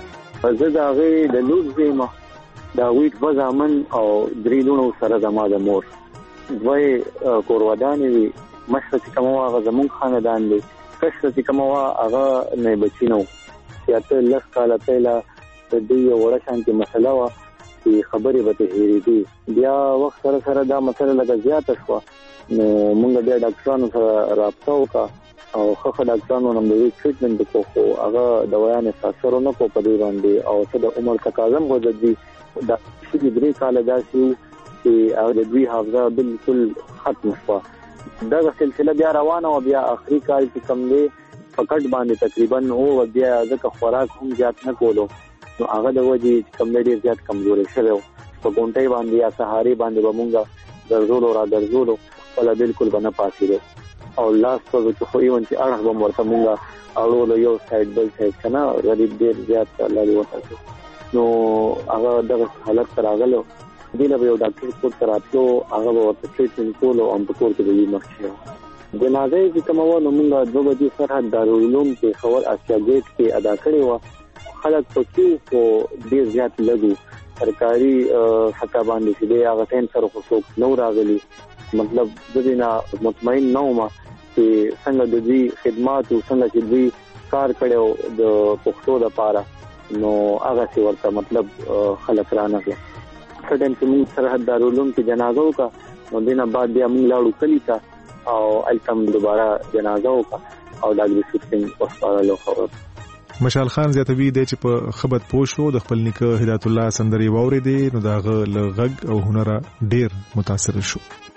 Speaker 5: زه د هغه د لوز زما دا ویټ وزامن او درېلونو سره د ما د مور دوی کورودانې وی مشرتي کومه هغه زمون خاندان دی کشرتي کومه هغه نه بچینو یا ته لږ کاله پهلا د دې وړه شانتي مسله وا چې خبرې به ته هېرې دي بیا وخت سره سره دا مسله لږه زیاته شوه نو مونږ بیا ډاکټرانو سره رابطه وکړه او ښه ښه ډاکټرانو نه د ټریټمنټ وکړو خو هغه دوایانې اثر ونه کړو په دې باندې او څه د عمر تقاضا هم وځي دا چې درې کاله داسې وو چې هغه د دوی حافظه بالکل ختم شوه. دغه سلسله بیا روانه وه بیا آخري کال چې کوم دی په کټ باندې تقریبا هو بیا ځکه خوراک هم زیات نه کولو نو هغه د وجې کم ډېر زیات کمزوري شوی و په غونټۍ باندې یا سهاري باندې به مونږ ګرځولو را ګرځولو خپله بالکل به نه پاسېدو او لاس په چې خو ایون چې اړخ به م ورته مونږ اړولو یو سایډ بل سایډ که نه غریب ډېر زیات الله دې وساتو نو هغه دغه حالت ته راغلو دې نه به یو ډاکټر کور ته راتلو هغه به ورته ټریټمنټ کولو او په کور کې به وي مخ شي. جنازه چې کومه وه نو مونږ دوه بجې سرحد دارالعلوم پېښور اسیا ګیټ کې ادا کړې وه. خلک پکې خو ډېر زیات لږ سرکاري سطح باندې چې دی هغه ټایم سره خو څوک نه و راغلي مطلب زه دې نه مطمئن نه وم چې څنګه د دوی خدمات و څنګه چې دوی کار کړی و د پښتو دپاره نو هغسې ورته مطلب خلک رانغله. څه ټایم چې مونږ سرحد دارالعلوم کې جنازه وکړه نو دې نه بعد بیا مونږ لاړو کلي ته او هلته هم دوباره جنازه وکړه او ډاکټر یوسف سنګ وسپارلو خبر.
Speaker 1: مشال خان زیاتوي دی چې په خبرت پوښو د خپل نیکه هدایت الله سندري واورېدې نو د هغه له غږ او هنر ډېر متاثر شو.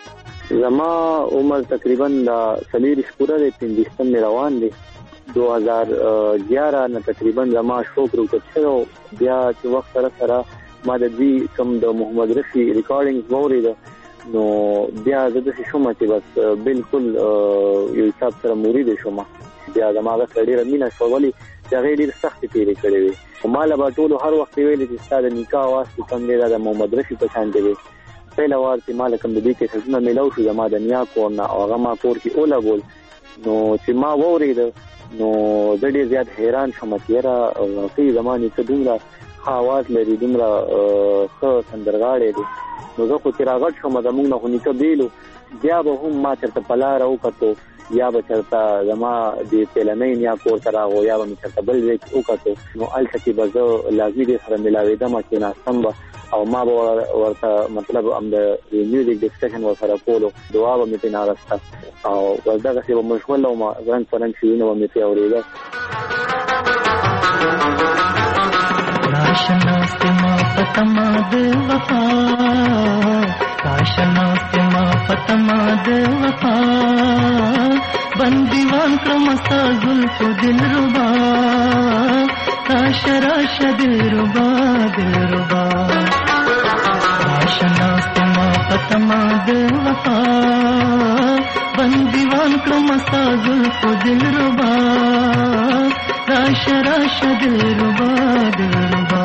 Speaker 5: زما عمر تقریبا د څلېرویشت پوره دی پنځوستم مې روان دی دو هزار ګیاره نه تقریبا زما شوق روکت شوی بیا چې وخت سره سره ما د دوی کوم د محمد رفي ریکارډینګ واورېده نو بیا زه داسې شوم چې بس بالکل یو حساب سره مرید شوم بیا زما هغه سره ډېره مینه شوه ولې چې هغې ډېرې سختې تېرې کړې وې خو ما له به ټولو هر وخت ویلې چې ستا د نکاح اواز چې کوم دی دا د محمد رفي په شانتې دی. پهله وار چې ما له کوم د دوی کیسټونه میلاو شو زما د نیا کور نه او هغه ما کور کې ولګول نو چې ما واورېده نو زه ډېر زیات حیران شوم چې یاره واقعي زما نیکه دومره ښه اواز لري دومره ښه سندرغاړی دی نو زه خو چې راغټ شوم زموږ نه خو نیکه بېلو بیا به هم ما چېرته په لاره وکتو یا به چرته زما د پلنۍ یا کور ته راغو یا به مې چرته بل ځای کې وکتو نو هلته کې به زه لازمي دې سره ملاوېدم کېناستم به او ما به ورته مطلب هم د میوزیک ډسکشن ورسره کولو دعا به مې پرې ناغسته او دغسې به مشغول وم رنګ په رنګ شعرونه به مې پرې اورېدل
Speaker 8: کاشناست ما فتما د وفا کاشناست ما فتما د وفا بندیوان کرم ستا زلف دلربا راش راش دلربا دلربا کاشناست ما فتما د وفا بندیوان کرم ستا زلف دلربا راش راش دلربا دلربا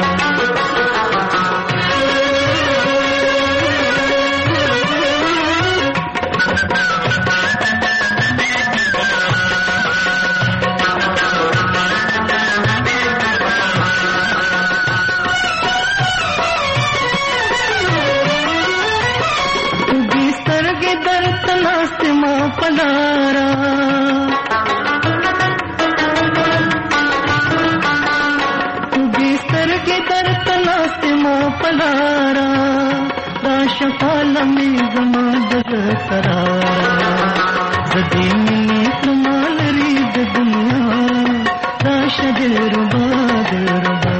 Speaker 8: बिस्तर के दर्द नास्त माँ पलारा बिस्तर के दर्द नास्त माँ पलारा राशफाल में जमा दर करारा जदी मिली कमाल रीद दुनिया राश दिल रुबा दिल रुबा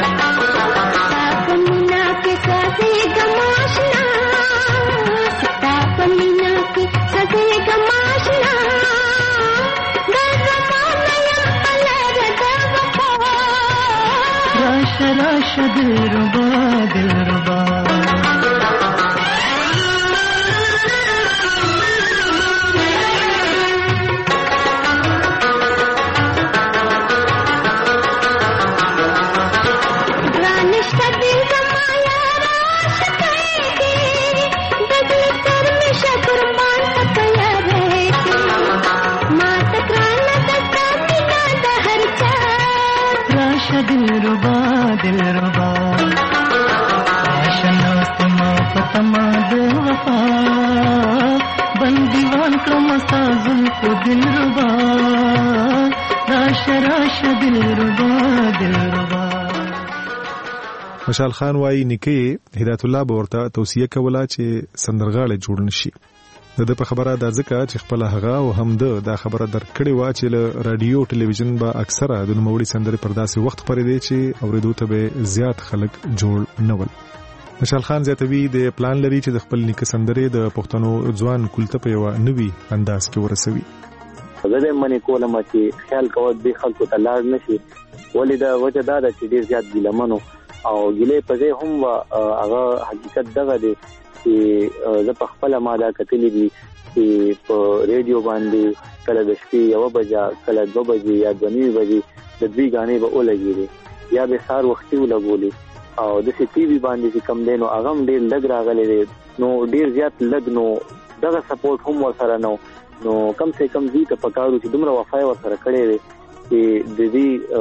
Speaker 9: तापमीना के साथे गमाशना तापमीना के साथे गमाशना
Speaker 8: राश राश दिल रुबा दिल रुबा दिलरुबा दिलरुबा आशनात माँ फतमा दे वफा बंदीवान क्रम सा जुल्फ दिलरुबा राश राश दिलरुबा दिलरुबा
Speaker 1: مشال خان وايي نکي هدایت الله به ورته توصیه کوله چې سندرغاړي جوړ نشي د په خبره د ځکه چې خپل هغه او هم د خبره درکړې وا چې له رادیو ټلویزیون با اکثره د نوموړي سندرې پر داسې وخت پرې دی چې اوریدو ته به زیات خلک جوړ نه ول. مشال خان زیاتوي د پلان لري چې د خپل نیکه سندرې د پښتنو ځوان کلته په یو نوي انداز کې ورسوي.
Speaker 5: زه د منی کولم چې خیال کوو د خلکو ته لاړ نشي ولې دا وجه دا ده چې ډیر زیات ګیلمنو او ګیلې په ځای هم هغه حقیقت دغه دی چې زه په خپل ما دا کتلې دي چې په ریډیو باندې کله د شپې یو بجا کله دو بجې یا د نیمې بجې د دوی غانې به ولګېدې یا به سهار وختي ولګولې او د سی ټي وي باندې چې کم دی نو هغه هم ډېر لږ راغلی دی نو ډېر زیات لږ نو دغه سپورټ هم ورسره نو نو کم سے کم دوی ته پکارو چې دومره وفا یې ورسره کړی دی چې د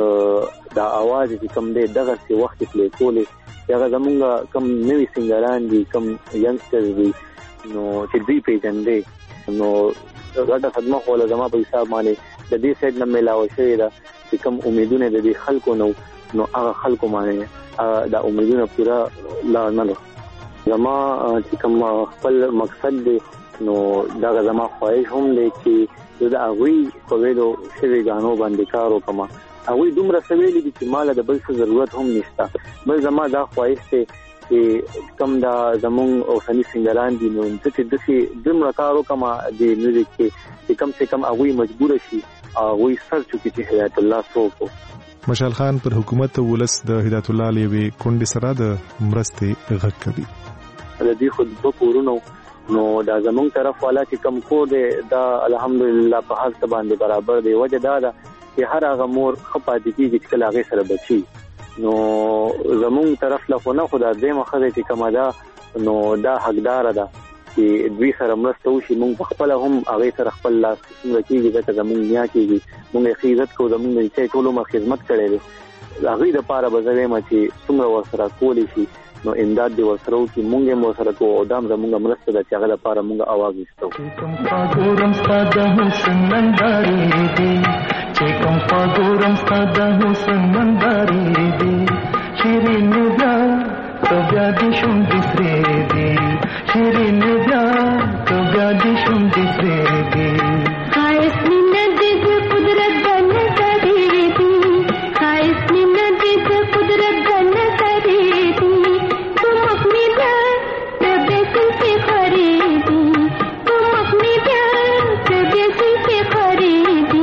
Speaker 5: دې دا اواز چې کم دی دغسې وخت یې پلی کولې هغه زمونږ کم نوي سنګران دي کم ینګسټرز دي نو چې دوی پېژندې نو غټه صدمه خو له زما په حساب باندې د دې سایډ نه میلاوه شوې ده چې کم امیدونه د دې خلکو نو نو هغه خلکو باندې دا امیدونه پوره لاړ نه لو زما چې کوم خپل مقصد دی نو دا زما خواهش هم دی چې د هغوی په ویلو شوي ګانو باندې کار وکړم هغوی دومره څه ویلي دي چې ما له د بل څه ضرورت هم نشته بل زما دا خواهش دی چې کم دا زمونږ اوسني سنګران دي نو زه چې داسې دومره کار وکړم د میوزیک کې چې کم سے کم هغوی مجبوره شي هغوی سر چوکي چې هدایت الله څوک و.
Speaker 1: مشال خان پر حکومت ولس د هدایت الله له یوې کونډې سره د مرستې غږ کوي.
Speaker 5: د دې خو دوه کورونه نو دا زمونږ طرف والا چې کم کور دی دا الحمدلله په هر څه باندې برابر دی. وجه دا ده چې هر هغه مور ښه پاتې کېږي چې کله هغې سره بچي نو زمونږ طرف له خو نه خو دا دویمه ښځه چې کومه ده نو دا حقداره ده چې دوی سره مرسته وشي. مونږ په خپله هم هغې سره خپل لاس څومره کېږي ځکه زمونږ نیا کېږي مونږ یې ښه عزت کوو زمونږ نیچه یې ټول عمر خدمت کړی دی. هغوی دپاره به زه وایم چې څومره ورسره کولی شي نو امداد دی ورسره کی مونږه مو سره کو او دام زمونږه مرسته د چاغه لپاره مونږه आवाज وستو
Speaker 8: کوم پاګورم ساده حسن ننداري دي چې کوم پاګورم ساده حسن ننداري دي شیرین بیا تو بیا دې شوم دې سرې دي شیرین بیا تو بیا دې شوم دې سرې دي
Speaker 9: خایس مینه دې قدرت بنه کړې دي خایس مینه دې قدرت بنه کړې دي तुम अपनी प्यार बेसिल से खरीदी तुम अपनी प्यार बेसिल से खरीदी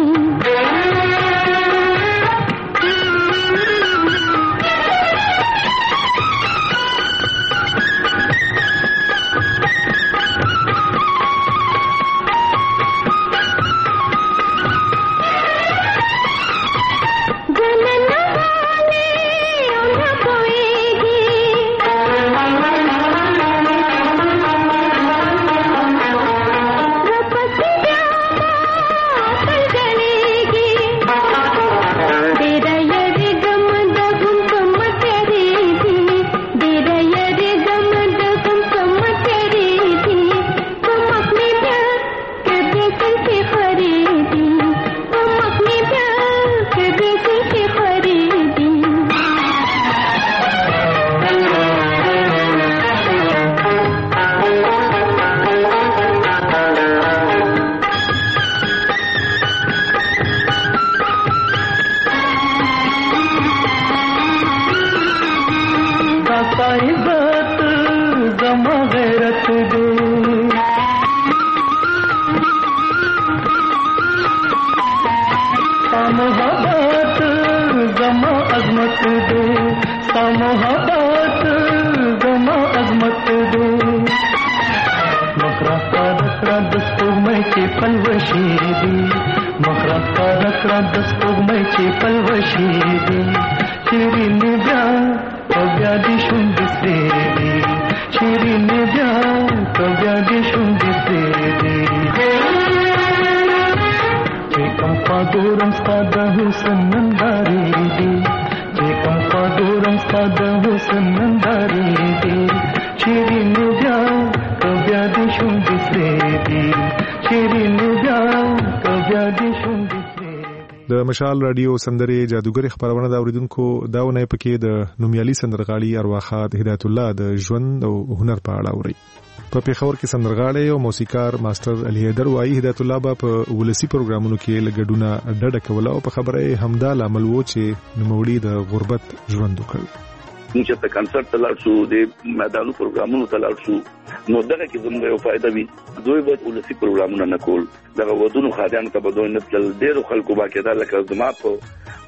Speaker 1: د مشال رادیو سندري جادوګر خبرونه دا اوریدونکو داونه پکې د نومیالي سندرغاړي ارواخات هدایت الله د ژوند او هنر په اړه اوري. په پیښور کې سندرغاړي او موسیقار ماستر علي حیدر وايي هدایت الله په ولسی پروګرامونو کې لګډونه ډډه کوله او په خبره همدا لامل وو چې نوموړي د غربت ژوند وکړ.
Speaker 6: چې ته کنسرت تلل شو د میدانو پروګرامونو تلل شو نو دغه کې زموږ یو فائدہ وي دوی به ولسی پروګرامونه نه کول دغه ودونو خادیانو ته به دوی نه تل ډیرو خلکو با کېدل لکه زما په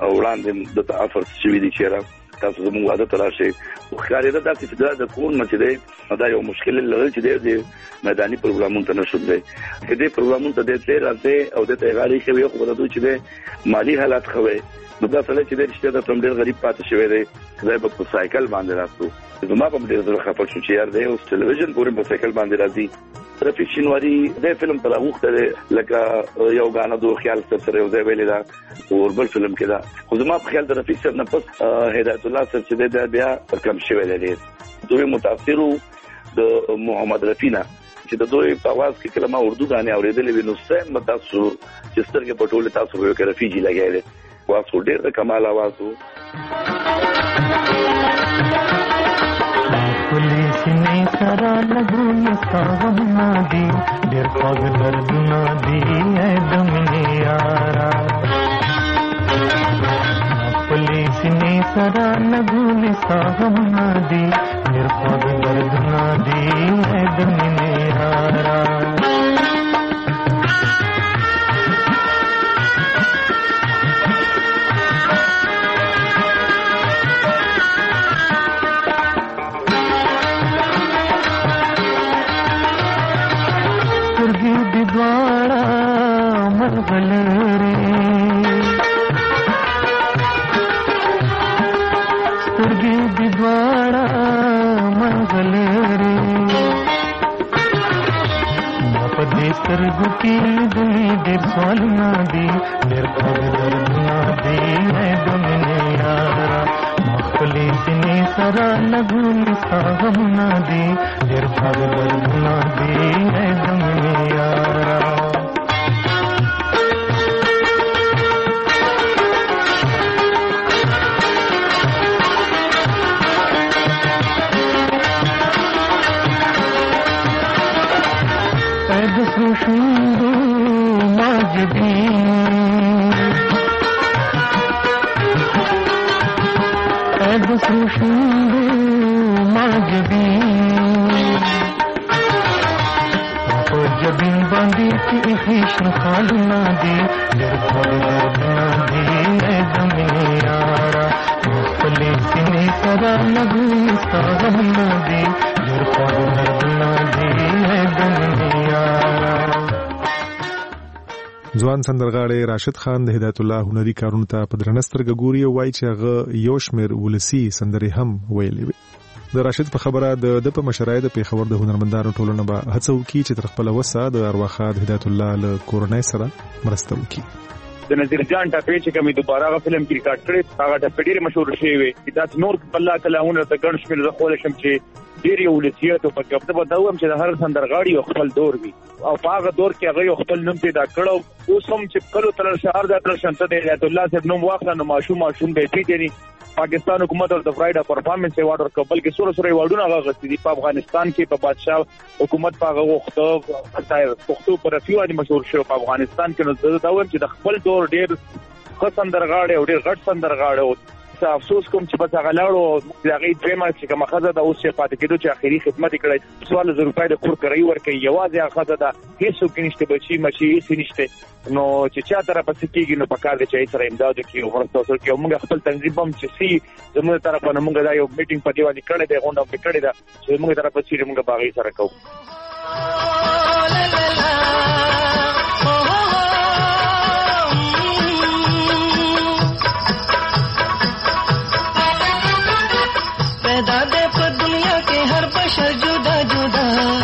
Speaker 6: وړاندې د تعافر شوی دي چیرې تاسو زموږ واده تراشي خو خاريده داسې چې د کون مچ دی دا یو مشکل لري چې د میداني پروګرامونو ته نشو دی کله پروګرامونو ته د تیر راځي او د تیاری کوي خو د دوی چې د مالی حالات خوي نو دا سره چې د رښتیا د تم ډیر غریب پاتې شوی دی دا په سایکل باندې راځو زما په ډیر زړه خپل شو چې یار دی او ټلویزیون پورې په سایکل باندې راځي رفیق شینواری د فلم پر هغه لکه یو غانا دوه خیال سره یو ځای ویل دا او بل فلم کې دا خو زما په خیال د رفیق سره نه پس هدایت الله سره چې دا بیا کم شوی دی دوی متاثرو د محمد رفینا چې د دوی په आवाज کې کلمه اردو غانې اوریدلې وینو سم متاسو چې سترګې پټول تاسو یو کې رفیجی لګایله واسو ډېر د کمال आवाज وو
Speaker 8: पुलिस ने सरा लगू सागम ना दी देर पग दर्द ना दी है दम ने यारा पुलिस ने सरा लगू सागम ना दी देर पग दर्द ना दी है दम ने यारा द्वारा मरगल रे स्तुर्गी द्वारा سره لګونی ساغمنا دی ډېر بد دردونه دی اے زمینې یارا اے د سرو شونډو ماجبي د سرو شونډو ماجبي په جبین باندې چې هیڅ خالونه دي ډېر دردونه دي اے زمینې یارا خپلې سینې سره لګوي ستا غمونه دي ډېر دردونه دي اے زمینې یارا
Speaker 1: ځوان سندرغاړی راشد خان د هدایت الله هنري کارونو ته په درنه سترګه ګوري او وایي چې هغه یو شمېر ولسي سندرې هم ویلې وي. د راشد په خبره د د په مشرۍ د پیښور د هنرمندانو ټولنه به هڅه وکړي چې تر خپله وسه د ارواښاد هدایت الله له کورنۍ سره مرسته وکړي.
Speaker 11: د نذیر جان ټاپې چې کومې دوباره هغه فلم کې ریکارډ کړی هغه ټاپې ډېرې مشهور شوی وي. دا نور بله کلاونه ته ګڼ شمېر زه کولی شم چې ډېر یو ولسیت او پکې زه به دا ووایم چې د هر سندرغاړي یو خپل دور وي او په هغه دور کې هغه یو خپل نوم پیدا کړی. اوس هم چې کلو تلل شهر دا تلل شم ته د هدایت الله صاحب نوم واخله نو ماشوم ماشوم به یې پېژني. پاکستان حکومت ورته فرایډه پرفارمنس ایوارډ ورکړ بلکې سوړ سوړ ایوارډونه هغه اخیستي دي. په افغانستان کې په بادشاه حکومت په هغه وخت پښتو په رفیع باندې مشهور شو په افغانستان کې. نو زه دا وایم چې د خپل دور ډېر ښه سندرغاړی او ډېر غټ سندرغاړی و. افسوس کوم چې بس هغه لاړو د هغې دویمه چې کومه ښځه ده اوس چې پاتې کېدو چې آخري خدمت یې کړی څوارلس زره روپۍ د کور کرایي ورکوي یوازې هغه ښځه ده هېڅوک یې نشته بچي مچي هېڅ یې نشته. نو چې چا طرفه څه کېږي نو پکار دی چې هغې سره امداد وکړي او مرسته ورسره کړي او موږ خپل تنظیم هم چې سي زموږ د طرفه نه موږ دا یو میټینګ په دې باندې کړی دی غونډه هم پرې کړې ده چې زموږ د طرفه چیرې موږ به هغې سره کوو.
Speaker 8: पैदा दे पर दुनिया के हर बशर जुदा जुदा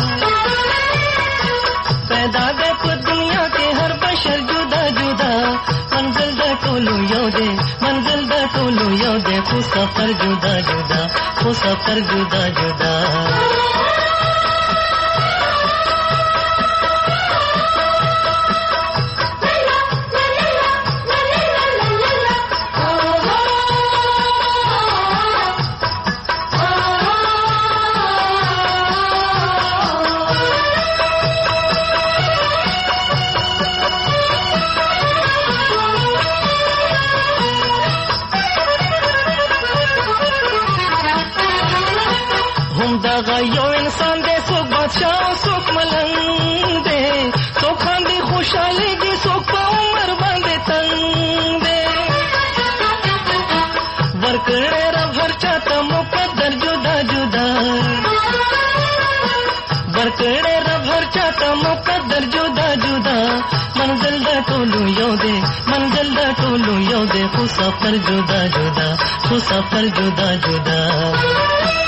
Speaker 8: पैदा दे पर दुनिया के हर बशर जुदा जुदा मंजिल द टोलू यो दे मंजिल द टोलू यो दे खु सफर जुदा जुदा खु सफर जुदा जुदा दगा यो इंसान दे सुख बादशाह सुख मलंग दे तो खांदी खुशहाली की सुख पा उमर बांधे तंग दे वर्कड़े रब हर चाहता मुकद्दर जुदा जुदा वर्कड़े रब हर चाहता मुकद्दर जुदा जुदा मंजिल दा टोलू यो दे मंजिल दा टोलू यो दे खु सफर जुदा जुदा खु सफर जुदा जुदा